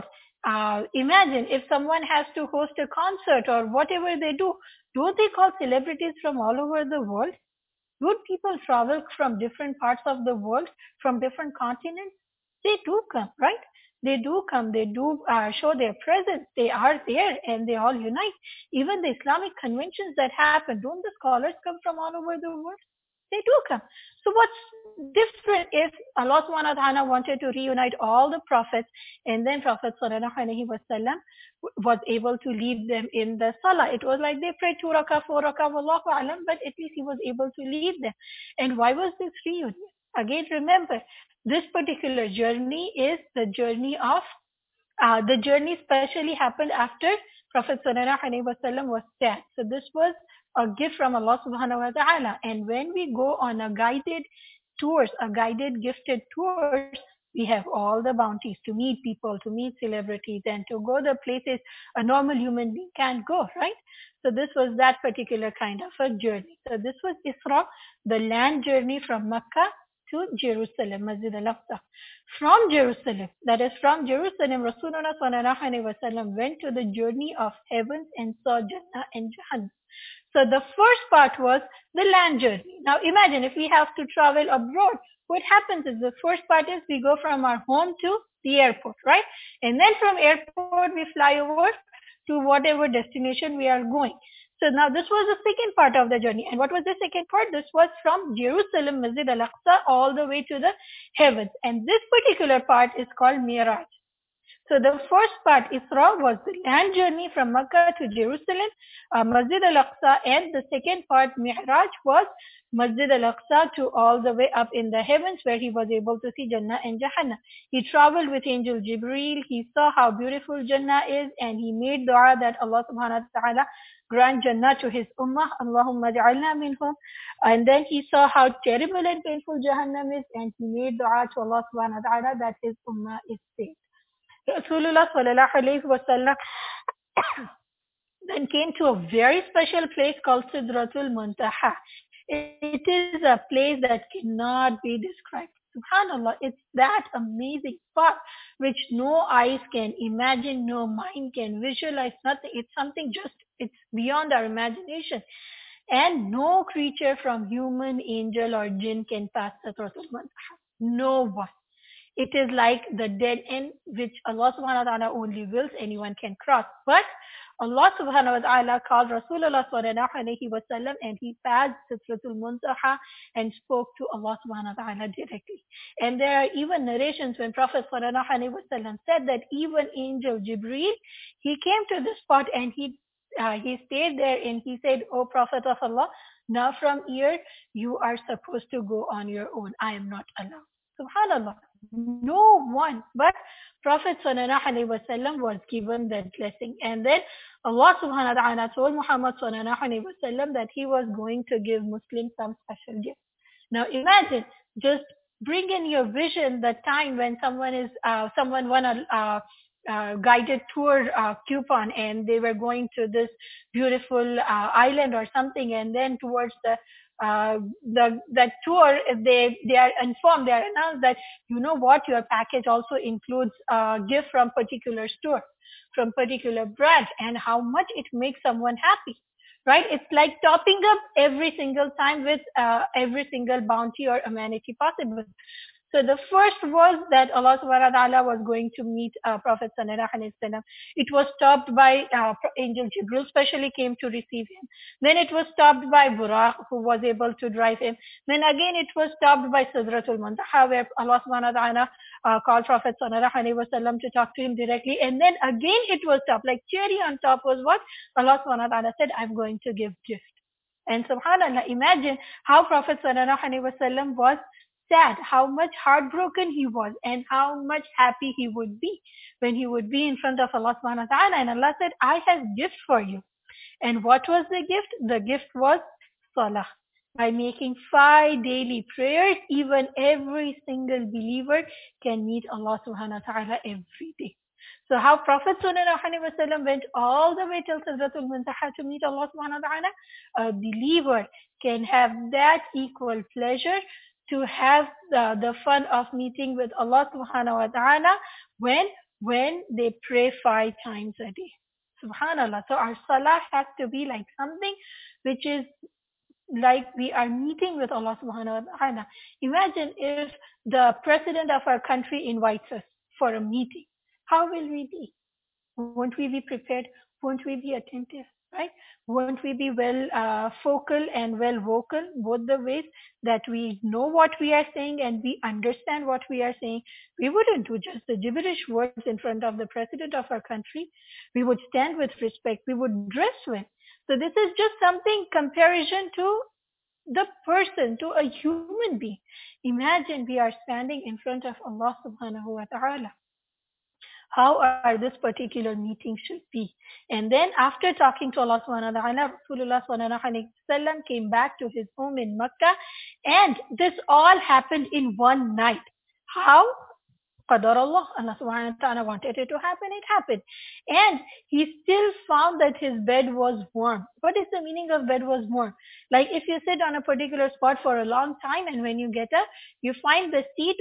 imagine if someone has to host a concert or whatever they do, don't they call celebrities from all over the world? Would people travel from different parts of the world, from different continents? They do come, right? They do come, they do show their presence, they are there and they all unite. Even the Islamic conventions that happen, don't the scholars come from all over the world? They do come. So what's different if Allah subhanahu wa ta'ala wanted to reunite all the prophets, and then Prophet sallallahu alaihi wasallam was able to lead them in the salah? It was like they prayed 2 rakah, 4 rakah, wallahu alam, but at least he was able to lead them. And why was this reunion? Again, remember, this particular journey is the journey of, the journey especially happened after Prophet sallallahu alaihi wasallam was dead. So this was a gift from Allah subhanahu wa ta'ala. And when we go on a guided tours, a guided gifted tours, we have all the bounties to meet people, to meet celebrities, and to go the places a normal human being can't go, right? So this was that particular kind of a journey. So this was Isra, the land journey from Mecca to Jerusalem, Masjid al-Aqsa. From Jerusalem, that is from Jerusalem, Rasulullah sallallahu alaihi wasallam went to the journey of heavens and saw Jannah and Jahannam. So the first part was the land journey. Now imagine if we have to travel abroad, what happens is the first part is we go from our home to the airport, right? And then from airport we fly over to whatever destination we are going. So now this was the second part of the journey. And what was the second part? This was from Jerusalem, Masjid al-Aqsa, all the way to the heavens. And this particular part is called Miraj. So the first part, Isra, was the land journey from Mecca to Jerusalem, Masjid al-Aqsa, and the second part, Mi'raj, was Masjid al-Aqsa to all the way up in the heavens, where he was able to see Jannah and Jahannam. He traveled with Angel Jibreel, he saw how beautiful Jannah is, and he made dua that Allah subhanahu wa ta'ala grant Jannah to his ummah, Allahumma ja'alna minhum. And then he saw how terrible and painful Jahannam is, and he made dua to Allah subhanahu wa ta'ala that his ummah is saved. Rasulullah sallallahu alayhi wa sallam then came to a very special place called Sidratul Muntaha. It is a place that cannot be described. Subhanallah, it's that amazing spot which no eyes can imagine, no mind can visualize, nothing. It's something just, it's beyond our imagination. And no creature from human, angel or jinn can pass Sidratul Muntaha. No one. It is like the dead end, which Allah subhanahu wa ta'ala only wills anyone can cross. But Allah subhanahu wa ta'ala called Rasulullah sallallahu alayhi wa sallam, and he passed Sidratul Muntaha and spoke to Allah subhanahu wa ta'ala directly. And there are even narrations when Prophet sallallahu alayhi wa sallam said that even Angel Jibreel, he came to this spot and he stayed there and he said, "O Prophet of Allah, now from here you are supposed to go on your own. I am not allowed." Subhanallah. No one but Prophet sallallahu alaihi wasallam was given that blessing. And then Allah subhanahu wa ta'ala told Muhammad sallallahu alaihi wasallam that he was going to give Muslims some special gift. Now imagine, just bring in your vision the time when someone won a guided tour coupon, and they were going to this beautiful island or something, and then towards the the tour, they are informed, they are announced that, you know what, your package also includes a gift from particular store, from particular brand, and how much it makes someone happy, right? It's like topping up every single time with every single bounty or amenity possible. So the first was that Allah subhanahu wa ta'ala was going to meet Prophet Sallallahu Alaihi Wasallam. It was stopped by Angel Jibril, specially came to receive him. Then it was stopped by Buraq, who was able to drive him. Then again it was stopped by Sidratul Muntaha, where Allah subhanahu wa ta'ala called Prophet Sallallahu Alaihi Wasallam to talk to him directly. And then again it was stopped. Like cherry on top was what? Allah subhanahu wa ta'ala said, I'm going to give gift. And subhanAllah, imagine how Prophet Sallallahu Alaihi Wasallam was sad, how much heartbroken he was, and how much happy he would be when he would be in front of Allah subhanahu wa ta'ala. And Allah said, I have gift for you. And what was the gift? The gift was salah. By making 5 daily prayers, even every single believer can meet Allah subhanahu wa ta'ala every day. So how Prophet Sallallahu Alaihi Wasallam went all the way till Sidratul Muntaha to meet Allah subhanahu wa ta'ala, a believer can have that equal pleasure to have the fun of meeting with Allah subhanahu wa ta'ala when they pray 5 times a day. Subhanallah. So our salah has to be like something which is like we are meeting with Allah subhanahu wa ta'ala. Imagine if the president of our country invites us for a meeting. How will we be? Won't we be prepared? Won't we be attentive? Right? Won't we be well focal and well vocal, both the ways that we know what we are saying and we understand what we are saying? We wouldn't do just the gibberish words in front of the president of our country. We would stand with respect. We would dress well. So this is just something comparison to the person, to a human being. Imagine we are standing in front of Allah subhanahu wa ta'ala. How are this particular meeting should be. And then after talking to Allah subhanahu wa ta'ala, Rasulullah sallallahu alaihi wasallam came back to his home in Makkah, and this all happened in one night. How? Qadar Allah. Allah subhanahu wa ta'ala wanted it to happen, it happened. And he still found that his bed was warm. What is the meaning of bed was warm? Like if you sit on a particular spot for a long time and when you get up, you find the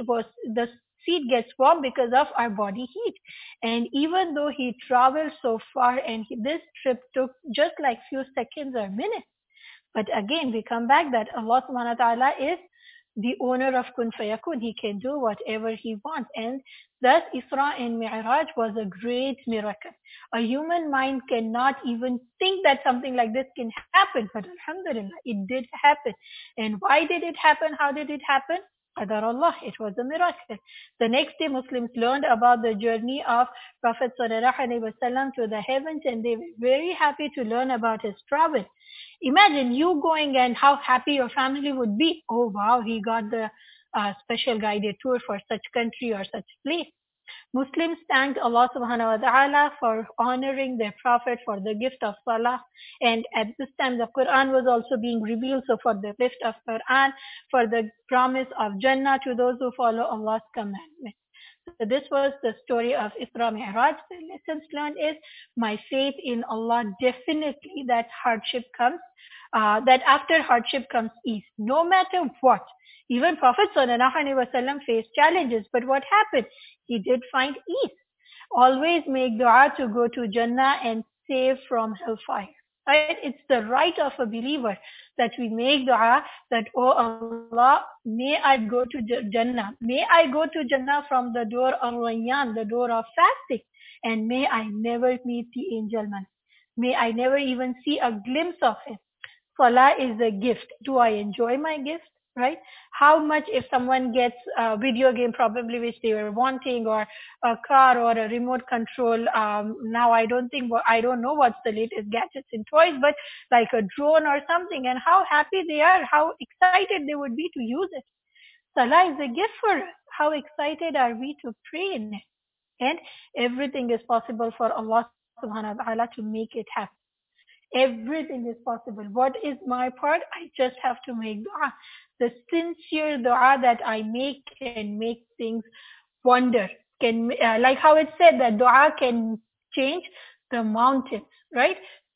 seat gets warm because of our body heat. And even though he traveled so far and this trip took just like few seconds or minutes, but again we come back that Allah subhanahu wa ta'ala is the owner of kun fayakun. He can do whatever he wants. And thus Isra and Mi'raj was a great miracle. A human mind cannot even think that something like this can happen, but alhamdulillah, it did happen. And why did it happen? How did it happen? Qadar Allah, it was a miracle. The next day Muslims learned about the journey of Prophet Sallallahu Alaihi Wasallam to the heavens, and they were very happy to learn about his travel. Imagine you going and how happy your family would be. Oh wow, he got the special guided tour for such country or such place. Muslims thanked Allah subhanahu wa ta'ala for honoring their prophet, for the gift of salah. And at this time the Quran was also being revealed. So for the gift of Quran, for the promise of Jannah to those who follow Allah's commandments. So this was the story of Isra Mi'raj. The lessons learned is my faith in Allah, definitely that hardship comes, that after hardship comes ease, no matter what. Even Prophet Sallallahu Alaihi Wasallam faced challenges, but what happened? He did find ease. Always make dua to go to Jannah and save from hellfire. Right? It's the right of a believer that we make dua that, oh Allah, may I go to Jannah. May I go to Jannah from the door of Rayyan, the door of fasting. And may I never meet the angel man. May I never even see a glimpse of him. Salah is a gift. Do I enjoy my gift? Right? How much if someone gets a video game probably which they were wanting, or a car or a remote control. Now I don't know what's the latest gadgets and toys, but like a drone or something, and how happy they are, how excited they would be to use it. Salah is a gift for us. How excited are we to pray in it? And everything is possible for Allah subhanahu wa ta'ala to make it happen. Everything is possible. What is my part? I just have to make dua. The sincere dua that I make can make things wonder. Like how it said that dua can change the mountains, right?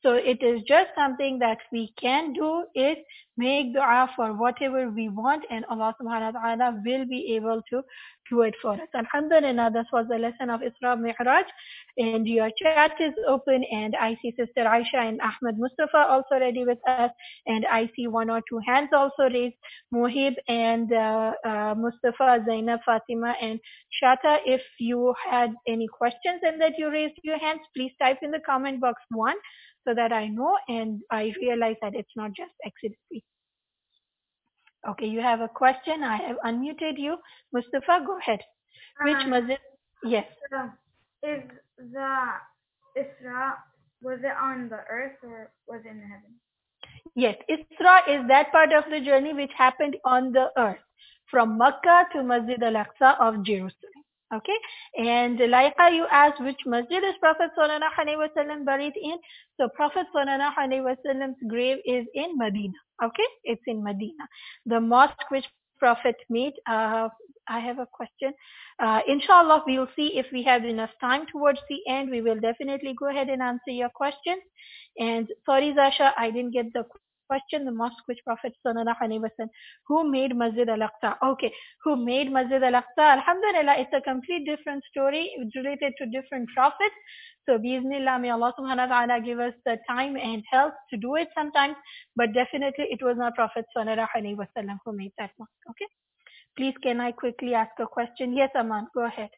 So it is just something that we can do is make dua for whatever we want, and Allah subhanahu wa ta'ala will be able to do it for us. Alhamdulillah, this was the lesson of Isra Mi'raj, and your chat is open, and I see Sister Aisha and Ahmed Mustafa also ready with us, and I see one or two hands also raised. Mohib and Mustafa, Zainab, Fatima, and Shata, if you had any questions and that you raised your hands, please type in the comment box one so that I know and I realize that it's not just accidentally. Okay, you have a question. I have unmuted you. Mustafa, go ahead. Which masjid? Yes. Is the Isra, was it on the earth or was it in the heaven? Yes, Isra is that part of the journey which happened on the earth from Makkah to Masjid al-Aqsa of Jerusalem. Okay, and Laika, you asked which masjid is Prophet Sallallahu Alaihi Wasallam buried in. So Prophet Sallallahu Alaihi Wasallam's grave is in Medina. Okay, it's in Medina. The mosque which Prophet made, I have a question. Inshallah, we will see if we have enough time towards the end. We will definitely go ahead and answer your questions. And sorry, Zasha, I didn't get the question. The mosque which Prophet Sallallahu Alaihi Wasallam, who made Masjid al-Aqsa? Okay, who made Masjid al-Aqsa? Alhamdulillah, it's a complete different story. It's related to different prophets. So, biiznillah, may Allah subhanahu wa ta'ala give us the time and health to do it sometimes. But definitely, it was not Prophet Sallallahu Alaihi Wasallam who made that mosque. Okay. Please, can I quickly ask a question? Yes, Aman, go ahead.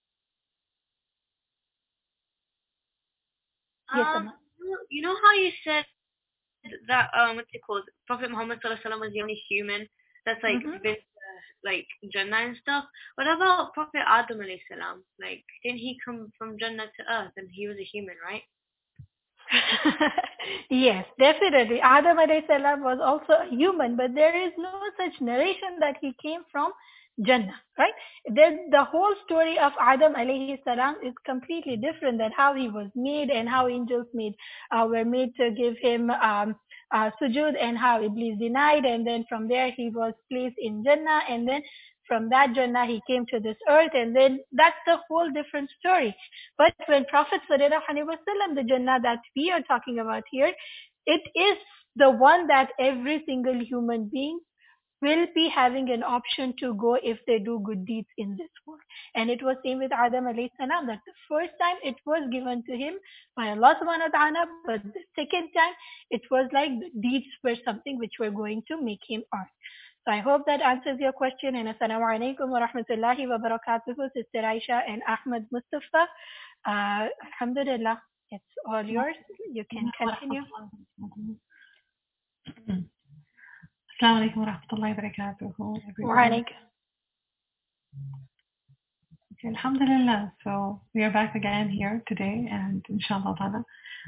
Yes, Aman. You know how you said that what's it called? Prophet Muhammad Sallallahu Alaihi Wasallam was the only human that's been like Jannah and stuff. What about Prophet Adam alayhi salam? Like, didn't he come from Jannah to earth and he was a human, right? Yes, definitely. Adam alayhi salam was also a human, but there is no such narration that he came from Jannah, right? Then the whole story of Adam alayhi salam is completely different than how he was made and how angels were made to give him sujood, and how Iblis denied, and then from there he was placed in Jannah, and then from that Jannah he came to this earth, and then that's the whole different story. But when Prophet Sallallahu Alaihi Wasallam, the Jannah that we are talking about here, it is the one that every single human being will be having an option to go if they do good deeds in this world. And it was same with Adam alayhi salam, that the first time it was given to him by Allah subhanahu wa ta'ala, but the second time it was like the deeds were something which were going to make him earn. So I hope that answers your question. And assalamu alaikum wa rahmatullahi wa barakatuhu, Sister Aisha and Ahmed Mustafa. Alhamdulillah, it's all yours. You can continue. Assalamu alaikum wa rahmatullahi wa barakatuhu. Wa alaikum. Okay, alhamdulillah. So we are back again here today, and inshallah ta'ala.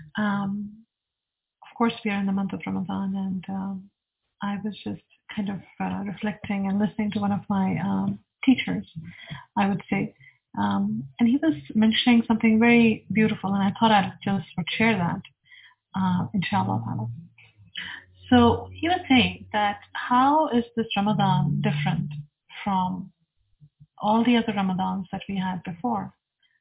Of course, we are in the month of Ramadan, and I was just kind of reflecting and listening to one of my teachers, I would say. And he was mentioning something very beautiful, and I thought I'd just share that, inshallah ta'ala. So he was saying that how is this Ramadan different from all the other Ramadans that we had before?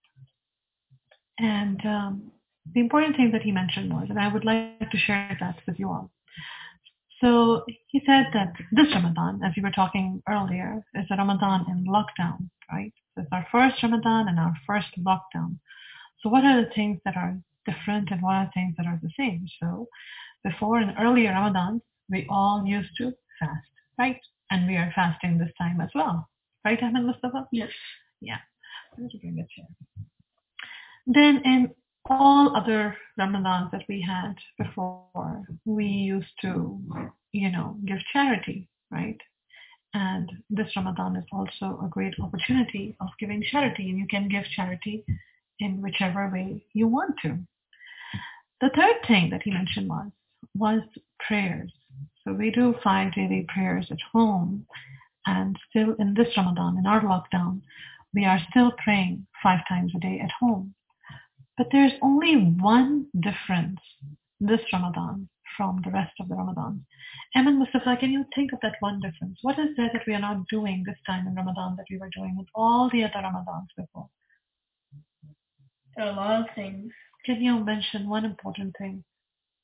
And the important thing that he mentioned was, and I would like to share that with you all. So he said that this Ramadan, as we were talking earlier, is a Ramadan in lockdown, right? So it's our first Ramadan and our first lockdown. So what are the things that are different and what are the things that are the same? So before, in earlier Ramadans, we all used to fast, right? And we are fasting this time as well. Right, Ahmed Mustafa? Yes. Yeah. Let me bring it here. Then in all other Ramadans that we had before, we used to, give charity, right? And this Ramadan is also a great opportunity of giving charity, and you can give charity in whichever way you want to. The third thing that he mentioned was prayers. So we do 5 daily prayers at home, and still in this Ramadan, in our lockdown, we are still praying 5 times a day at home. But there's only one difference this Ramadan from the rest of the Ramadan. Ahmed Mustafa, can you think of that one difference? What is there that we are not doing this time in Ramadan that we were doing with all the other Ramadans before? There are a lot of things. Can you mention one important thing?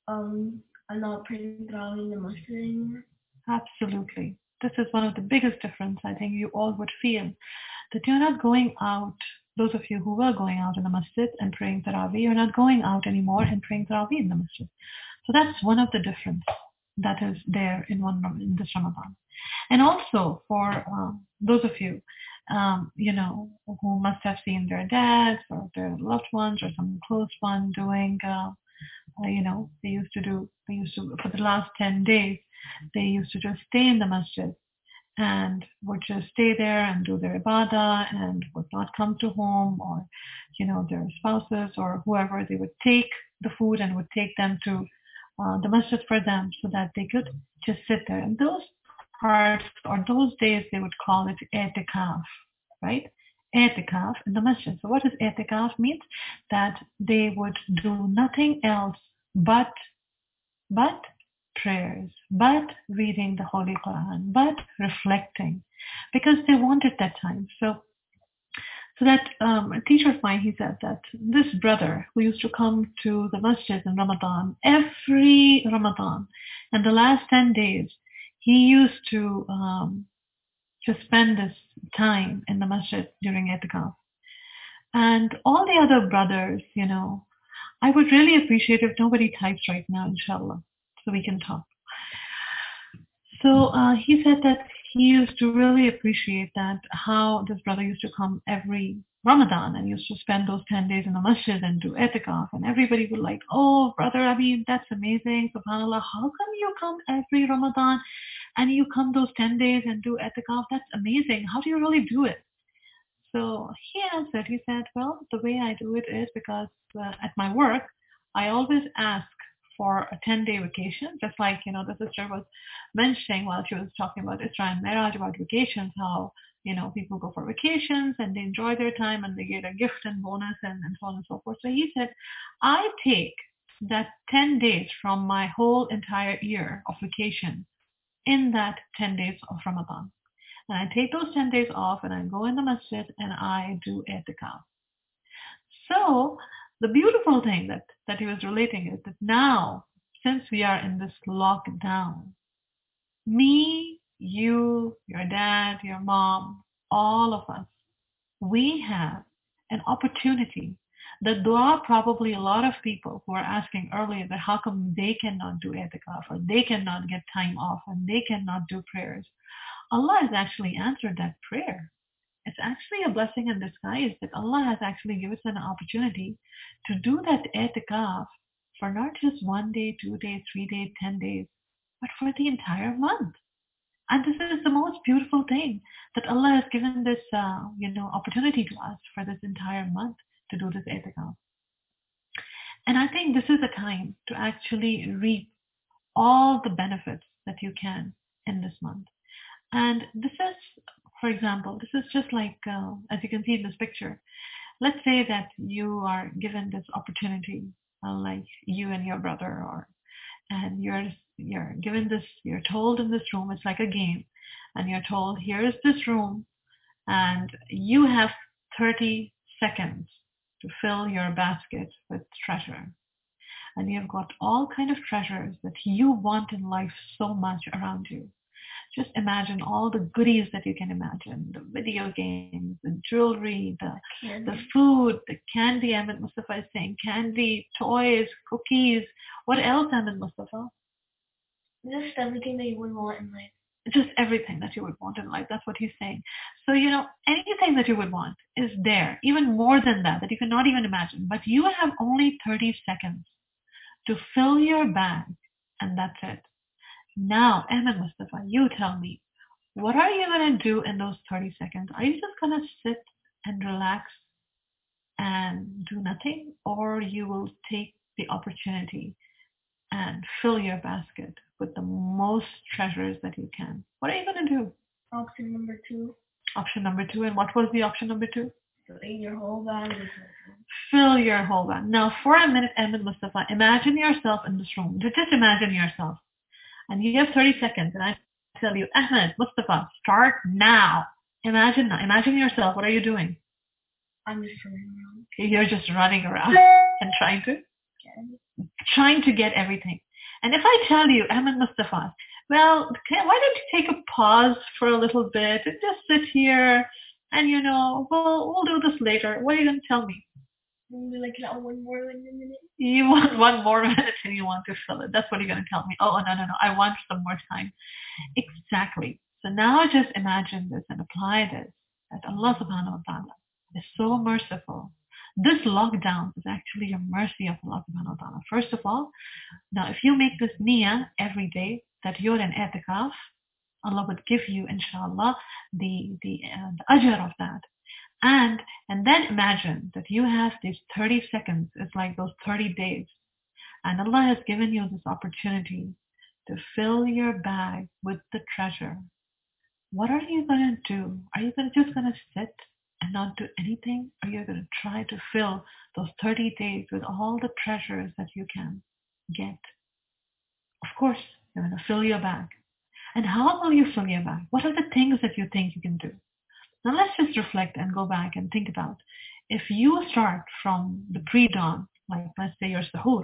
I'm not praying Tarawih in the masjid anymore. Absolutely. This is one of the biggest difference I think you all would feel, that you're not going out. Those of you who were going out in the masjid and praying Tarawih, you're not going out anymore and praying Tarawih in the masjid. So that's one of the difference that is there in this Ramadan. And also for those of you, who must have seen their dads or their loved ones or some close one doing, they used to, for the last 10 days, they used to just stay in the masjid and would just stay there and do their ibadah and would not come to home, or, their spouses or whoever, they would take the food and would take them to the masjid for them so that they could just sit there. And those parts or those days, they would call it i'tikaf, right? I'tikaf in the masjid. So what does i'tikaf mean? That they would do nothing else but prayers, but reading the Holy Quran, but reflecting, because they wanted that time. So that a teacher of mine, he said that this brother who used to come to the masjid in Ramadan, every Ramadan, and the last 10 days, he used to spend this time in the masjid during i'tikaf. And all the other brothers, I would really appreciate if nobody types right now, inshallah, so we can talk. So he said that he used to really appreciate that, how this brother used to come every Ramadan and used to spend those 10 days in the masjid and do i'tikaf. And everybody would like, oh, brother, that's amazing, subhanAllah, how come you come every Ramadan and you come those 10 days and do i'tikaf? That's amazing. How do you really do it? So he answered, he said, well, the way I do it is because at my work, I always ask for a 10-day vacation, just like, the sister was mentioning while she was talking about Isra and Miraj, about vacations, how, people go for vacations and they enjoy their time and they get a gift and bonus and so on and so forth. So he said, I take that 10 days from my whole entire year of vacation in that 10 days of Ramadan. And I take those 10 days off and I go in the masjid and I do i'tikaf. So the beautiful thing that he was relating is that now, since we are in this lockdown, me, you, your dad, your mom, all of us, we have an opportunity. The dua, probably a lot of people who are asking earlier that how come they cannot do i'tikaf or they cannot get time off and they cannot do prayers. Allah has actually answered that prayer. It's actually a blessing in disguise that Allah has actually given us an opportunity to do that i'tikaf for not just 1 day, 2 days, 3 days, 10 days, but for the entire month. And this is the most beautiful thing, that Allah has given this, opportunity to us for this entire month to do this i'tikaf. And I think this is a time to actually reap all the benefits that you can in this month. And this is, for example, this is just like, as you can see in this picture, let's say that you are given this opportunity, like you and your brother, and you're given this, you're told in this room, it's like a game, and you're told, here's this room, and you have 30 seconds to fill your basket with treasure. And you've got all kind of treasures that you want in life so much around you. Just imagine all the goodies that you can imagine, the video games, the jewelry, the food, the candy, Ahmed Mustafa is saying, candy, toys, cookies. What else, Ahmed Mustafa? Just everything that you would want in life. Just everything that you would want in life. That's what he's saying. So, anything that you would want is there, even more than that you cannot even imagine. But you have only 30 seconds to fill your bag, and that's it. Now, Ahmed Mustafa, you tell me, what are you going to do in those 30 seconds? Are you just going to sit and relax and do nothing? Or you will take the opportunity and fill your basket with the most treasures that you can? What are you going to do? Option number 2. Option number 2. And what was the option number 2? Fill your whole bag. Fill your whole bag. Now, for a minute, Ahmed Mustafa, imagine yourself in this room. Just imagine yourself. And you have 30 seconds, and I tell you, Ahmed, Mustafa, start now. Imagine yourself. What are you doing? I'm just running around. You're just running around and trying to trying to get everything. And if I tell you, Ahmed Mustafa, well, why don't you take a pause for a little bit and just sit here and, we'll do this later. What are you going to tell me? Like, one more minute. You want one more minute and you want to fill it. That's what you're going to tell me. Oh, no. I want some more time. Exactly. So now just imagine this and apply this, that Allah subhanahu wa ta'ala is so merciful. This lockdown is actually a mercy of Allah subhanahu wa ta'ala. First of all, now if you make this niyyah every day that you're in i'tikaf, Allah would give you, inshallah, the ajr of that. And then imagine that you have these 30 seconds. It's like those 30 days. And Allah has given you this opportunity to fill your bag with the treasure. What are you going to do? Are you just going to sit and not do anything? Or are you going to try to fill those 30 days with all the treasures that you can get? Of course, you're going to fill your bag. And how will you fill your bag? What are the things that you think you can do? Now let's just reflect and go back and think about, if you start from the pre-dawn, like let's say your suhoor,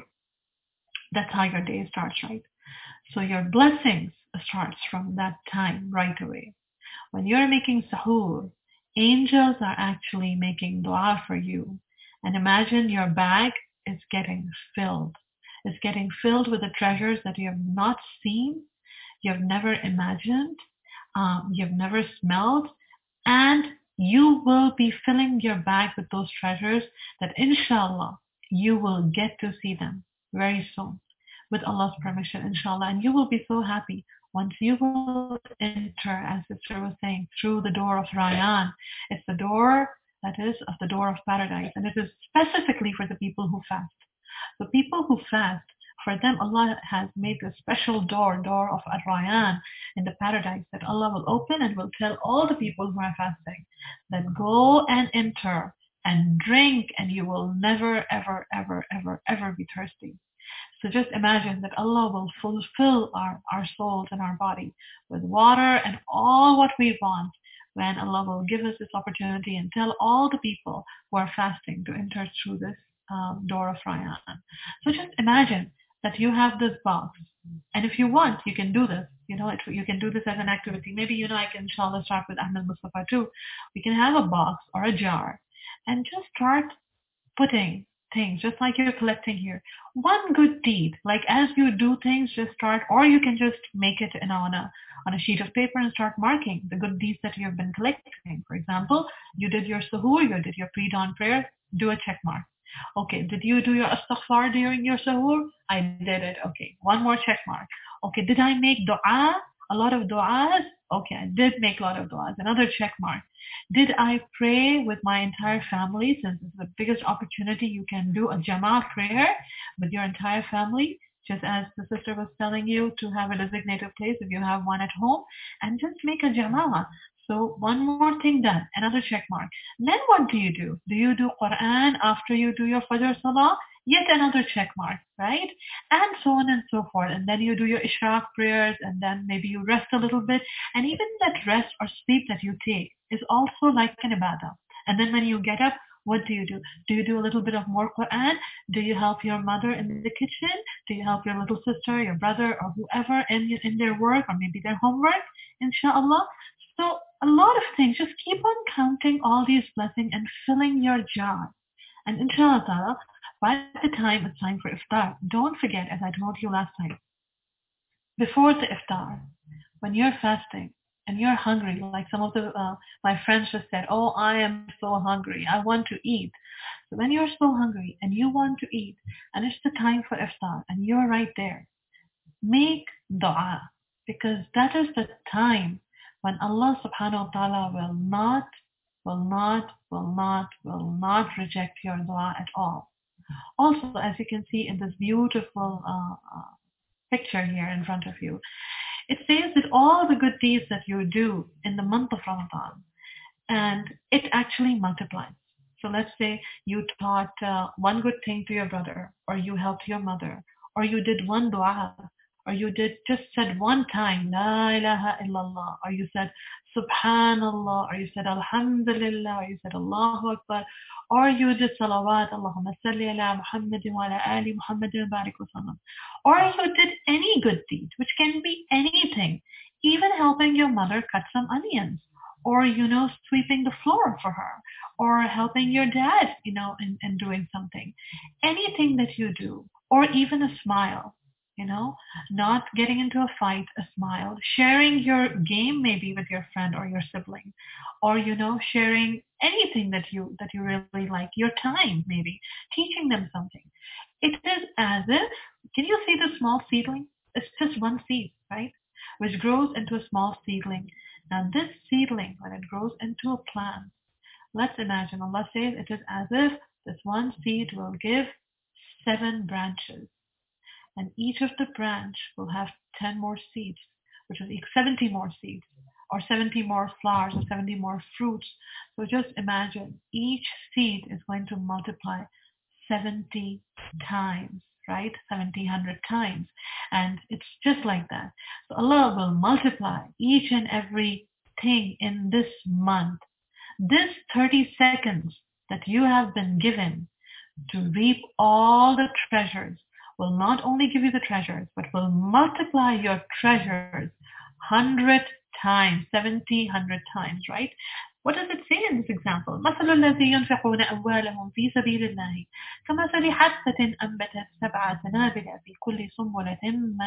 that's how your day starts, right? So your blessings starts from that time right away. When you're making suhoor, angels are actually making dua for you. And imagine your bag is getting filled. It's getting filled with the treasures that you have not seen, you've never imagined, you've never smelled, and you will be filling your bag with those treasures that inshallah you will get to see them very soon with Allah's permission, inshallah. And you will be so happy once you will enter, as Sister was saying, through the door of Rayyan. It's the door that is of the door of paradise, and it is specifically for the people who fast. The people who fast, for them Allah has made a special door of Ar-Rayyan in the paradise that Allah will open and will tell all the people who are fasting that go and enter and drink, and you will never, ever, ever, ever, ever be thirsty. So just imagine that Allah will fulfill our souls and our body with water and all what we want when Allah will give us this opportunity and tell all the people who are fasting to enter through this door of Rayyan. So just imagine that you have this box, and if you want, you can do this. You can do this as an activity. Maybe I can inshallah start with Ahmed Mustafa too. We can have a box or a jar and just start putting things, just like you're collecting here. One good deed, like as you do things, just start, or you can just make it on a sheet of paper and start marking the good deeds that you have been collecting. For example, you did your suhoor, you did your pre-dawn prayer, do a check mark. Okay, did you do your astaghfar during your suhoor? I did it. Okay, one more check mark. Okay, did I make dua? A lot of du'as? Okay, I did make a lot of du'as. Another check mark. Did I pray with my entire family? Since it's the biggest opportunity, you can do a jama'ah prayer with your entire family, just as the sister was telling you to have a designated place if you have one at home, and just make a jama'ah. So one more thing done, another check mark. Then what do? Do you do Quran after you do your Fajr Salah? Yet another check mark, right? And so on and so forth. And then you do your Ishraq prayers, and then maybe you rest a little bit. And even that rest or sleep that you take is also like an ibadah. And then when you get up, what do? Do you do a little bit of more Quran? Do you help your mother in the kitchen? Do you help your little sister, your brother, or whoever in their work, or maybe their homework, inshallah? So a lot of things. Just keep on counting all these blessings and filling your jar. And inshallah, by the time it's time for iftar, don't forget, as I told you last time, before the iftar, when you're fasting and you're hungry, like some of my friends just said, oh, I am so hungry, I want to eat. So when you're so hungry and you want to eat, and it's the time for iftar, and you're right there, make dua, because that is the time when Allah subhanahu wa ta'ala will not reject your dua at all. Also, as you can see in this beautiful picture here in front of you, it says that all the good deeds that you do in the month of Ramadan, and it actually multiplies. So let's say you taught one good thing to your brother, or you helped your mother, or you did one dua, or you just said one time, La ilaha illallah, or you said Subhanallah, or you said Alhamdulillah, or you said Allahu Akbar, or you did salawat, Allahumma salli ala Muhammadin wa ala ali Muhammadin wa barik wa sallam. Or you did any good deed, which can be anything, even helping your mother cut some onions, or, sweeping the floor for her, or helping your dad, in doing something. Anything that you do, or even a smile, not getting into a fight, a smile, sharing your game maybe with your friend or your sibling, or, sharing anything that you really like, your time maybe, teaching them something. It is as if, can you see the small seedling? It's just one seed, right? Which grows into a small seedling. Now this seedling, when it grows into a plant, let's imagine, Allah says it is as if this one seed will give 7 branches. And each of the branch will have 10 more seeds, which is 70 more seeds, or 70 more flowers, or 70 more fruits. So just imagine each seed is going to multiply 70 times, right? 70, 100 times. And it's just like that. So Allah will multiply each and every thing in this month. This 30 seconds that you have been given to reap all the treasures will not only give you the treasures, but will multiply your treasures 100 times, 70, 100 times, right? What does it say in this example? مثل الذين ينفقون أموالهم في سبيل الله كمثل حبة أنبتت 7 سنابل في كل سنبلة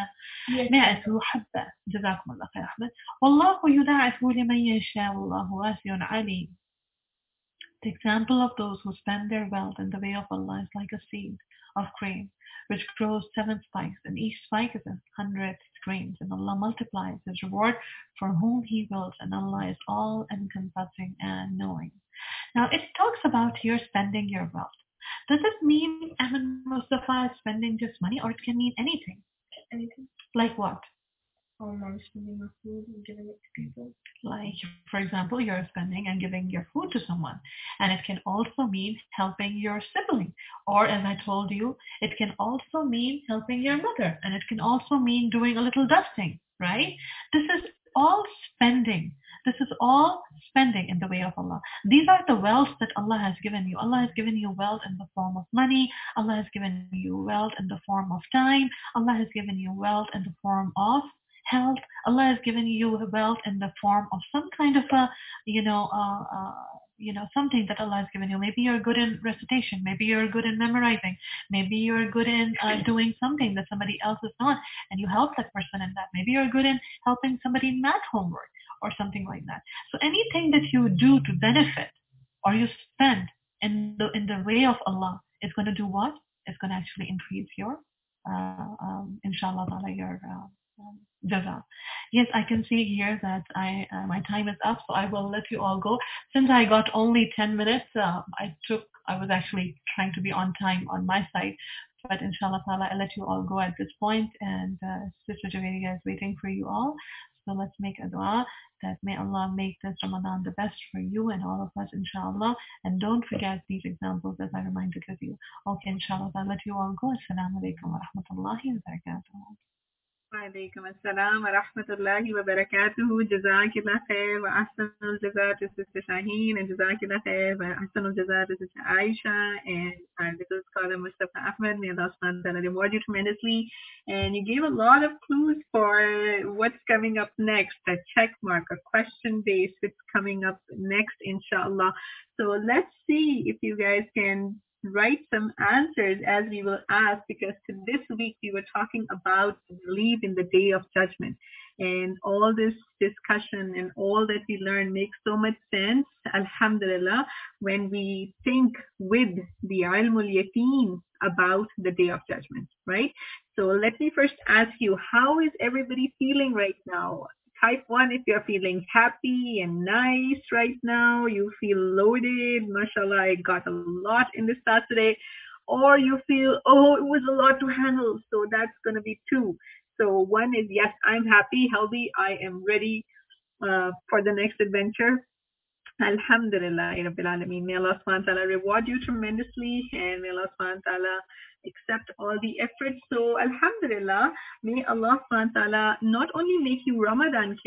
100 حبة. جزاكم الله خير أحمد. والله يضاعف لمن يشاء والله واسع عليم. The example of those who spend their wealth in the way of Allah is like a seed of grain, which grows 7 spikes, and each spike is 100 grains, and Allah multiplies His reward for whom He wills, and Allah is all encompassing and knowing. Now it talks about here spending your wealth. Does it mean Ahmed Mustafa is spending just money, or it can mean anything? Anything. Like what? I'm spending my food and giving it to people. Like, for example, you're spending and giving your food to someone. And it can also mean helping your sibling. Or, as I told you, it can also mean helping your mother. And it can also mean doing a little dusting, right? This is all spending. This is all spending in the way of Allah. These are the wealth that Allah has given you. Allah has given you wealth in the form of money. Allah has given you wealth in the form of time. Allah has given you wealth in the form of health. Allah has given you wealth in the form of some kind of a, something that Allah has given you. Maybe you're good in recitation. Maybe you're good in memorizing. Maybe you're good in doing something that somebody else is not, and you help that person in that. Maybe you're good in helping somebody in math homework or something like that. So anything that you do to benefit or you spend in the way of Allah is going to do what? It's going to actually increase your, inshallah, your jaza. Yes, I can see here that my time is up, so I will let you all go. Since I got only 10 minutes, I was actually trying to be on time on my side, but inshallah ta'ala, I'll let you all go at this point, and Sister Javeria is waiting for you all. So let's make a dua that may Allah make this Ramadan the best for you and all of us, inshallah. And don't forget these examples as I reminded of you. Okay, inshallah, I'll let you all go. Assalamu alaikum wa rahmatullahi wa barakatuh. وعليكم السلام ورحمة الله وبركاته. جزاك الله خير وأحسن الجزاء to Sister Shaheen, and جزاك الله خير وأحسن الجزاء to Sister Aisha and our little scholar Mustafa Ahmed. May Allah subhanahu wa ta'ala reward you tremendously. And you gave a lot of clues for what's coming up next, a check mark, a question base, what's coming up next, inshallah. So let's see if you guys can write some answers as we will ask, because this week we were talking about belief in the day of judgment, and all this discussion and all that we learn makes so much sense, alhamdulillah, when we think with the ilmul yaqeen about the day of judgment, right? So let me first ask you, how is everybody feeling right now? Type 1 if you're feeling happy and nice right now, you feel loaded, mashallah, I got a lot in this class today. Or you feel, oh, it was a lot to handle, so that's going to be 2. So 1 is, yes, I'm happy, healthy, I am ready for the next adventure. Alhamdulillah, Rabbil Alameen. May Allah subhanahu wa ta'ala reward you tremendously, and may Allah subhanahu wa ta'ala accept all the efforts. So Alhamdulillah, may Allah subhanahu wa ta'ala not only make you Ramadan kids,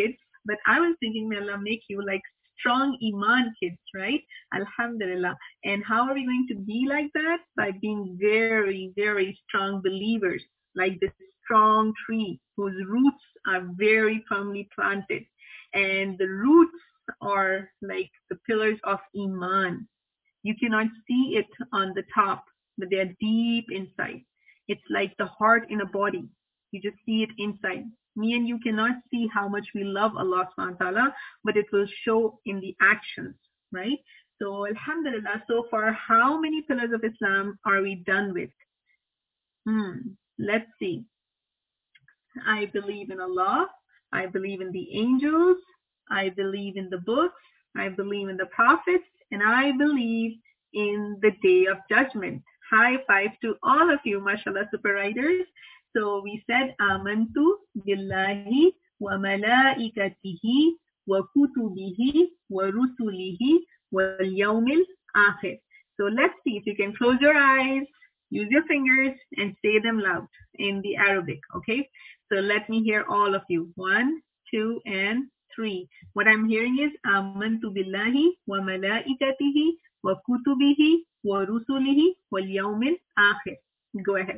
But I was thinking, may Allah make you like strong iman kids, right? Alhamdulillah. And how are we going to be like that? By being very, very strong believers, like this strong tree whose roots are very firmly planted. And the roots are like the pillars of iman. You cannot see it on the top, but they are deep inside. It's like the heart in a body. You just see it inside. Me and you cannot see how much we love Allah subhanahu wa ta'ala, but it will show in the actions, right? So alhamdulillah, so far, how many pillars of Islam are we done with? Let's see. I believe in Allah. I believe in the angels. I believe in the books. I believe in the prophets. And I believe in the day of judgment. High five to all of you, mashallah, super writers. So we said, Amantu billahi wa malaikatihi wa kutubihi wa rusulihi wal yawmil akhir. So let's see if you can close your eyes, use your fingers, and say them loud in the Arabic, okay? So let me hear all of you. 1, 2, and 3. What I'm hearing is Amantu billahi wa malaikatihi wa kutubihi wa rusulihi wal yawmil akhir. Go ahead.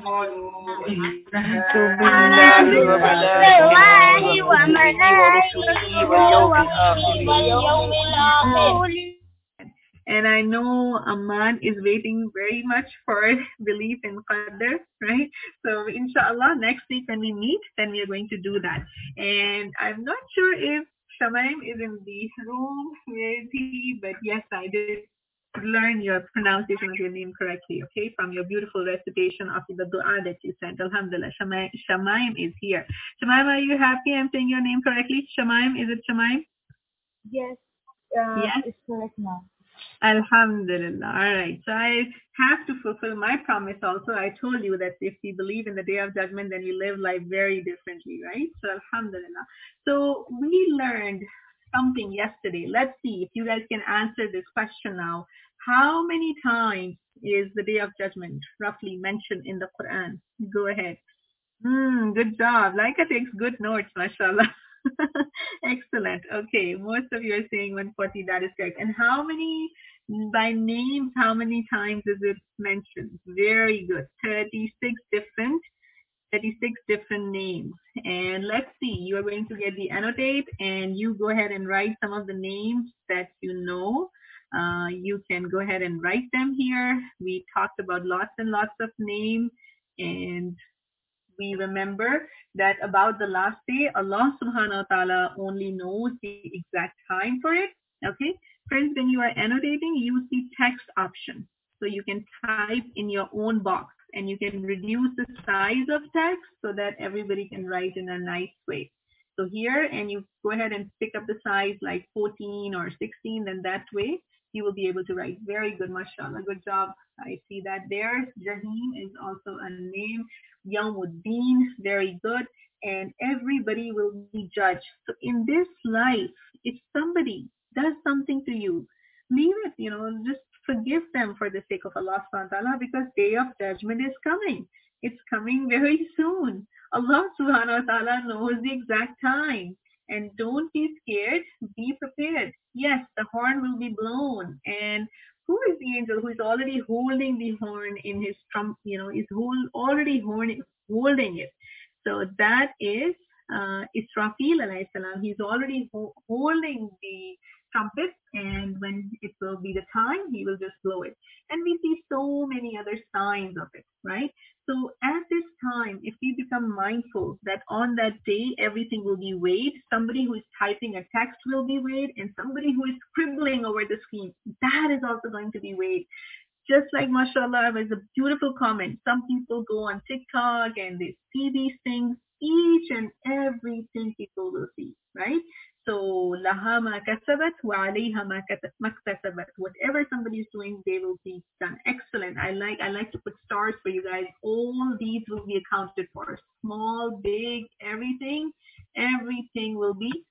And I know Amman is waiting very much for belief in Qadr, right? So inshallah, next week when we meet, then we are going to do that. And I'm not sure if Shamaim is in the room with he, but yes, I did learn your pronunciation of your name correctly, okay? From your beautiful recitation of the dua that you sent. Alhamdulillah, Shamaim is here. Shamaim, are you happy I'm saying your name correctly? Shamaim, is it Shamaim? Yes. Yes? It's correct now. Alhamdulillah. All right. So I have to fulfill my promise also. I told you that if we believe in the day of judgment, then we live life very differently, right? So Alhamdulillah. So we learned something yesterday. Let's see if you guys can answer this question now. How many times is the day of judgment roughly mentioned in the Quran? Go ahead. Good job. Laika takes good notes, mashallah. Excellent. Okay, most of you are saying 140, that is correct. And how many, by names, how many times is it mentioned? Very good. 36 different names. And let's see, you are going to get the annotate and you go ahead and write some of the names that you know. You can go ahead and write them here. We talked about lots and lots of names, and we remember that about the last day, Allah subhanahu wa ta'ala only knows the exact time for it. Okay. Friends, when you are annotating, use the text option. So you can type in your own box and you can reduce the size of text so that everybody can write in a nice way. So here, and you go ahead and pick up the size like 14 or 16, then that way you will be able to write. Very good, mashallah. Good job. I see that there. Jaheen is also a name. Yawmuddin, very good. And everybody will be judged. So in this life, if somebody does something to you, leave it, just forgive them for the sake of Allah subhanahu wa ta'ala, because day of judgment is coming. It's coming very soon. Allah subhanahu wa ta'ala knows the exact time. And don't be scared, be prepared. Yes, the horn will be blown. And who is the angel who is already holding the horn in his trump, is already holding it. So that is Israfil alayhi salam. He's already holding the trumpet, and when it will be the time, he will just blow it. And we see so many other signs of it, right? So at this time, if we become mindful that on that day, everything will be weighed, somebody who is typing a text will be weighed, and somebody who is scribbling over the screen, that is also going to be weighed. Just like, mashallah, was a beautiful comment. Some people go on TikTok and they see these things, each and everything people will see, right? So, laha ma kasabat wa alayha ma maktasabat. Whatever somebody is doing, they will be done. Excellent. I like to put stars for you guys. All these will be accounted for. Small, big, everything will be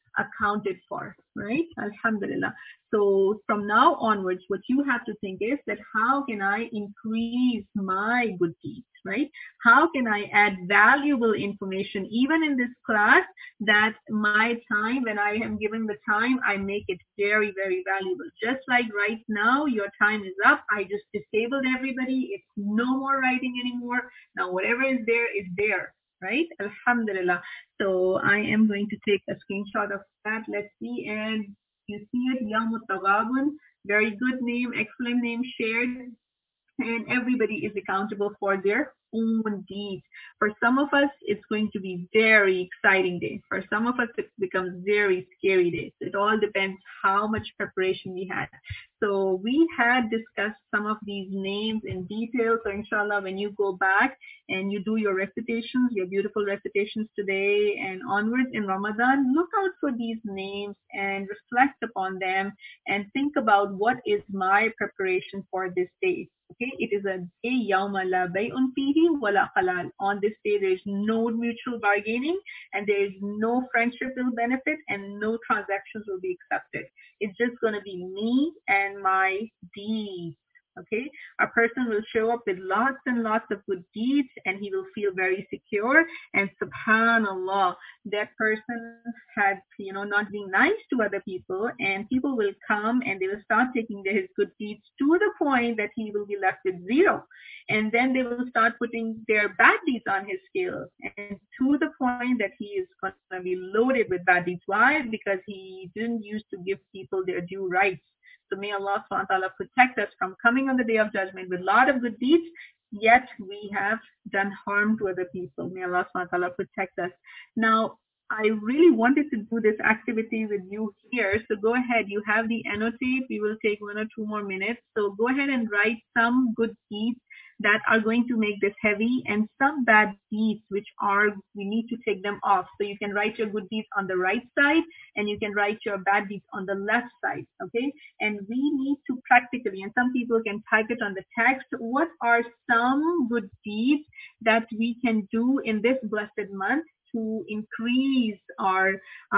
accounted for, right? Alhamdulillah. So from now onwards, what you have to think is that how can I increase my good deeds, right? How can I add valuable information even in this class, that my time, when I am given the time, I make it very, very valuable. Just like right now, your time is up. I just disabled everybody. It's no more writing anymore. Now, whatever is there, right? Alhamdulillah. So I am going to take a screenshot of that. Let's see. And you see it, Yawmut Taghabun. Very good name, excellent name shared. And everybody is accountable for their own deeds. For some of us, it's going to be very exciting day. For some of us, it becomes very scary days. It all depends how much preparation we had. So we had discussed some of these names in detail. So inshallah, when you go back and you do your recitations, your beautiful recitations today and onwards in Ramadan, look out for these names and reflect upon them and think about what is my preparation for this day. Okay, it is a day yawma la bay'un fihi wala halal. On this day, there is no mutual bargaining and there is no friendship will benefit and no transactions will be accepted. It's just going to be me and my deeds. Okay, a person will show up with lots and lots of good deeds and he will feel very secure. And subhanallah, that person had, not being nice to other people, and people will come and they will start taking his good deeds to the point that he will be left with zero. And then they will start putting their bad deeds on his scale, and to the point that he is going to be loaded with bad deeds. Why? Because he didn't used to give people their due rights. So may Allah subhanahu wa ta'ala protect us from coming on the day of judgment with a lot of good deeds, yet we have done harm to other people. May Allah subhanahu wa ta'ala protect us. Now, I really wanted to do this activity with you here. So go ahead. You have the annotate. We will take 1 or 2 more minutes. So go ahead and write some good deeds that are going to make this heavy and some bad deeds which we need to take them off. So you can write your good deeds on the right side and you can write your bad deeds on the left side. Okay. And we need to practically, and some people can type it on the text, what are some good deeds that we can do in this blessed month to increase our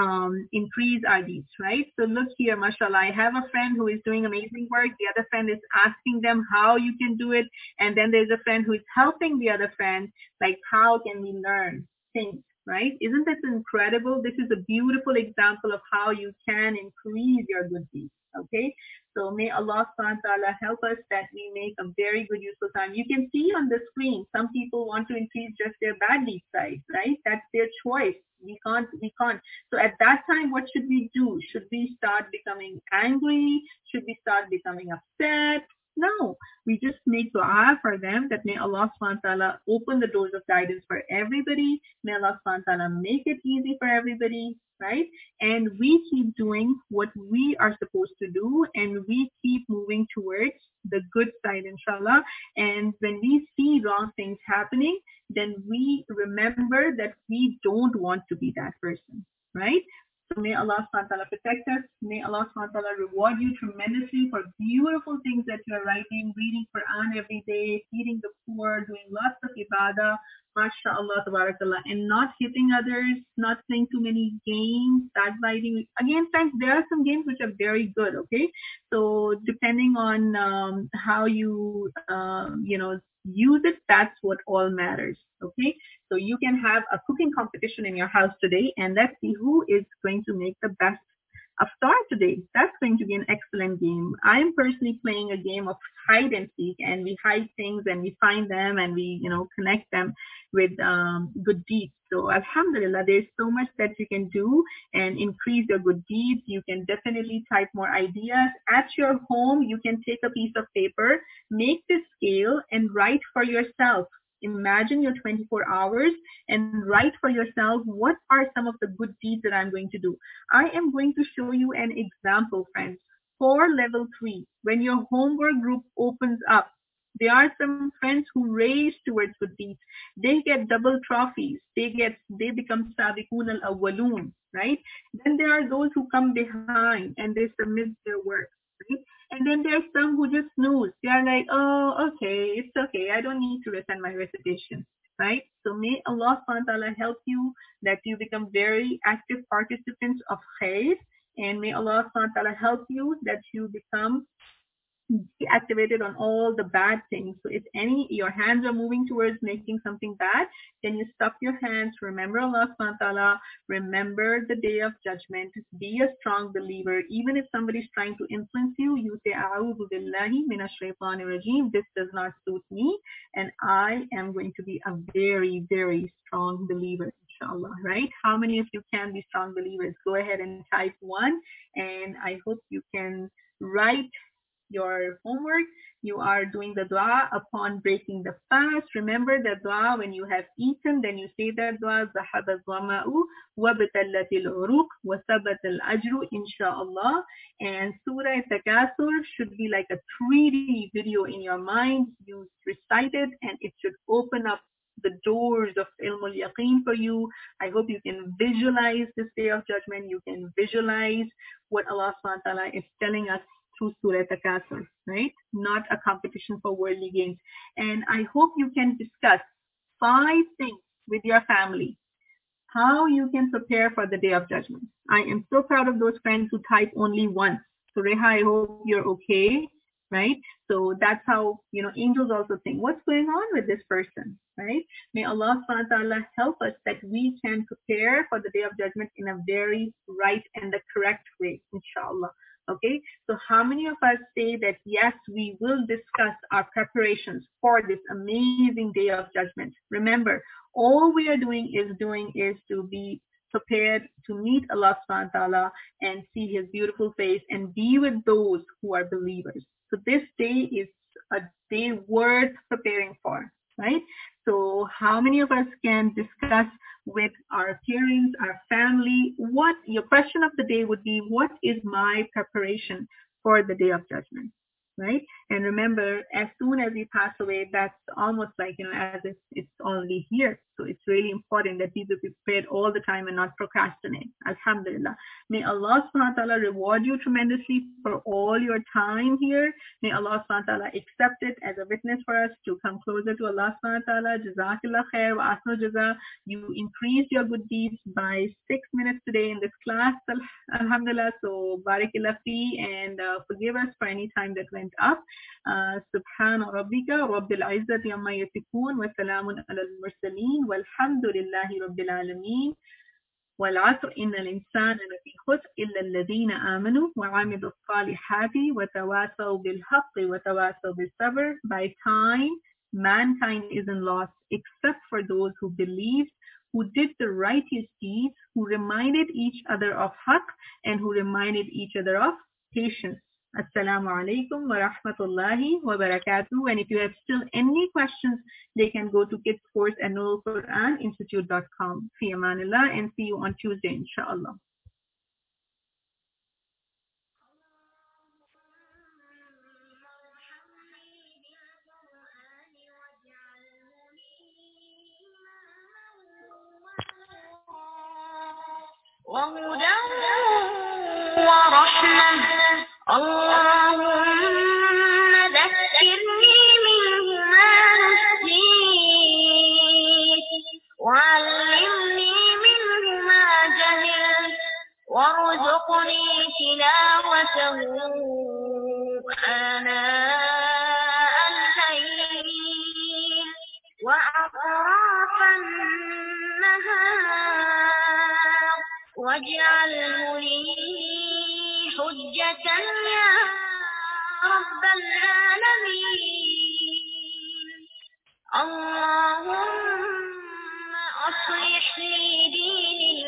deeds, right? So look here, mashallah, I have a friend who is doing amazing work. The other friend is asking them how you can do it. And then there's a friend who is helping the other friend, like how can we learn things, right? Isn't this incredible? This is a beautiful example of how you can increase your good deeds. Okay, so may Allah subhanahu wa ta'ala help us that we make a very good use of time. You can see on the screen, some people want to increase just their bad deed side, right? That's their choice. We can't. So at that time, what should we do? Should we start becoming angry? Should we start becoming upset? No, we just make dua for them that may Allah subhanahu wa ta'ala open the doors of guidance for everybody. May Allah subhanahu wa ta'ala make it easy for everybody, right? And we keep doing what we are supposed to do and we keep moving towards the good side, inshallah. And when we see wrong things happening, then we remember that we don't want to be that person, right? So may Allah subhanahu wa ta'ala protect us. May Allah subhanahu wa ta'ala reward you tremendously for beautiful things that you are writing, reading Quran every day, feeding the poor, doing lots of ibadah, mashallah, tabarakallah, and not hitting others, not playing too many games, backbiting. Again, friends, there are some games which are very good, okay? So depending on how you, use it, that's what all matters, okay? So you can have a cooking competition in your house today, and let's see who is going to make the best iftar today. That's going to be an excellent game. I am personally playing a game of hide and seek, and we hide things and we find them and we, connect them with good deeds. So alhamdulillah, there's so much that you can do and increase your good deeds. You can definitely type more ideas. At your home, you can take a piece of paper, make this scale and write for yourself. Imagine your 24 hours and write for yourself, what are some of the good deeds that I'm going to do? I am going to show you an example, friends. For level 3, when your homework group opens up, there are some friends who race towards good deeds. They get double trophies. They become sabiqun al-awwaloon, right? Then there are those who come behind and they submit their work, right? And then there's some who just snooze. They are like, oh, okay, it's okay. I don't need to resend my recitation. right? So may Allah subhanahu wa ta'ala help you that you become very active participants of khair, and may Allah subhanahu wa ta'ala help you that you become deactivated on all the bad things. So if your hands are moving towards making something bad, then you stop your hands, remember Allah subhanahu wa ta'ala, remember the day of judgment, be a strong believer. Even if somebody's trying to influence you, you say, A'udhu billahi minash shaitanir rajim, this does not suit me, and I am going to be a very, very strong believer, inshallah, right? How many of you can be strong believers? Go ahead and type 1, and I hope you can write your homework. You are doing the dua upon breaking the fast. Remember the dua when you have eaten, then you say that dua, ذهب الظمأ وابتلت العروق وثبت الأجر inshallah. And Surah Takasur should be like a 3D video in your mind. You recite it and it should open up the doors of ilmul yaqeen for you. I hope you can visualize this day of judgment. You can visualize what Allah subhanahu wa ta'ala is telling us through Surah Takasur, right? Not a competition for worldly gains. And I hope you can discuss 5 things with your family, how you can prepare for the day of judgment. I am so proud of those friends who type only once. So Reha, I hope you're okay, right? So that's how, angels also think, what's going on with this person, right? May Allah subhanahu wa ta'ala help us that we can prepare for the day of judgment in a very right and the correct way, inshallah. Okay, so how many of us say that yes, we will discuss our preparations for this amazing day of judgment? Remember, all we are doing is to be prepared to meet Allah subhanahu wa ta'ala and see his beautiful face and be with those who are believers. So this day is a day worth preparing for, right? So how many of us can discuss with our parents, our family, what your question of the day would be, what is my preparation for the day of judgment, right? And remember, as soon as we pass away, that's almost like, as if it's already here. So it's really important that we be prepared all the time and not procrastinate. Alhamdulillah. May Allah subhanahu wa ta'ala reward you tremendously for all your time here. May Allah subhanahu wa ta'ala accept it as a witness for us to come closer to Allah subhanahu wa ta'ala. Jazakallah khair wa asnu jaza. You increased your good deeds by 6 minutes today in this class. Alhamdulillah. So barakallah fi, and forgive us for any time that went up. Subhana rabbika rabbil izzati amma yasifun wa salamun ala al-mursaleen walhamdulillahi rabbil alameen. والعصر إن الإنسان لفي خسر إلا الذين آمنوا وعملوا الصالحات وتواصوا بالحق وتواصوا بالصبر. By time, mankind isn't lost except for those who believed, who did the righteous deeds, who reminded each other of haqq, and who reminded each other of patience. Assalamu alaikum wa rahmatullahi wa barakatuh. And if you have still any questions, they can go to kidscourse@NurulQuranInstitute.com. Fi amanillah, and see you on Tuesday, inshallah. وهدى ورحمة اللهم ذكرني منه ما نسيت وعلمني منه ما جهلت وارزقني تلاوته آناء الليل وأطراف النهار واجعله لي حجة يا رب العالمين. اللهم أصلح لي ديني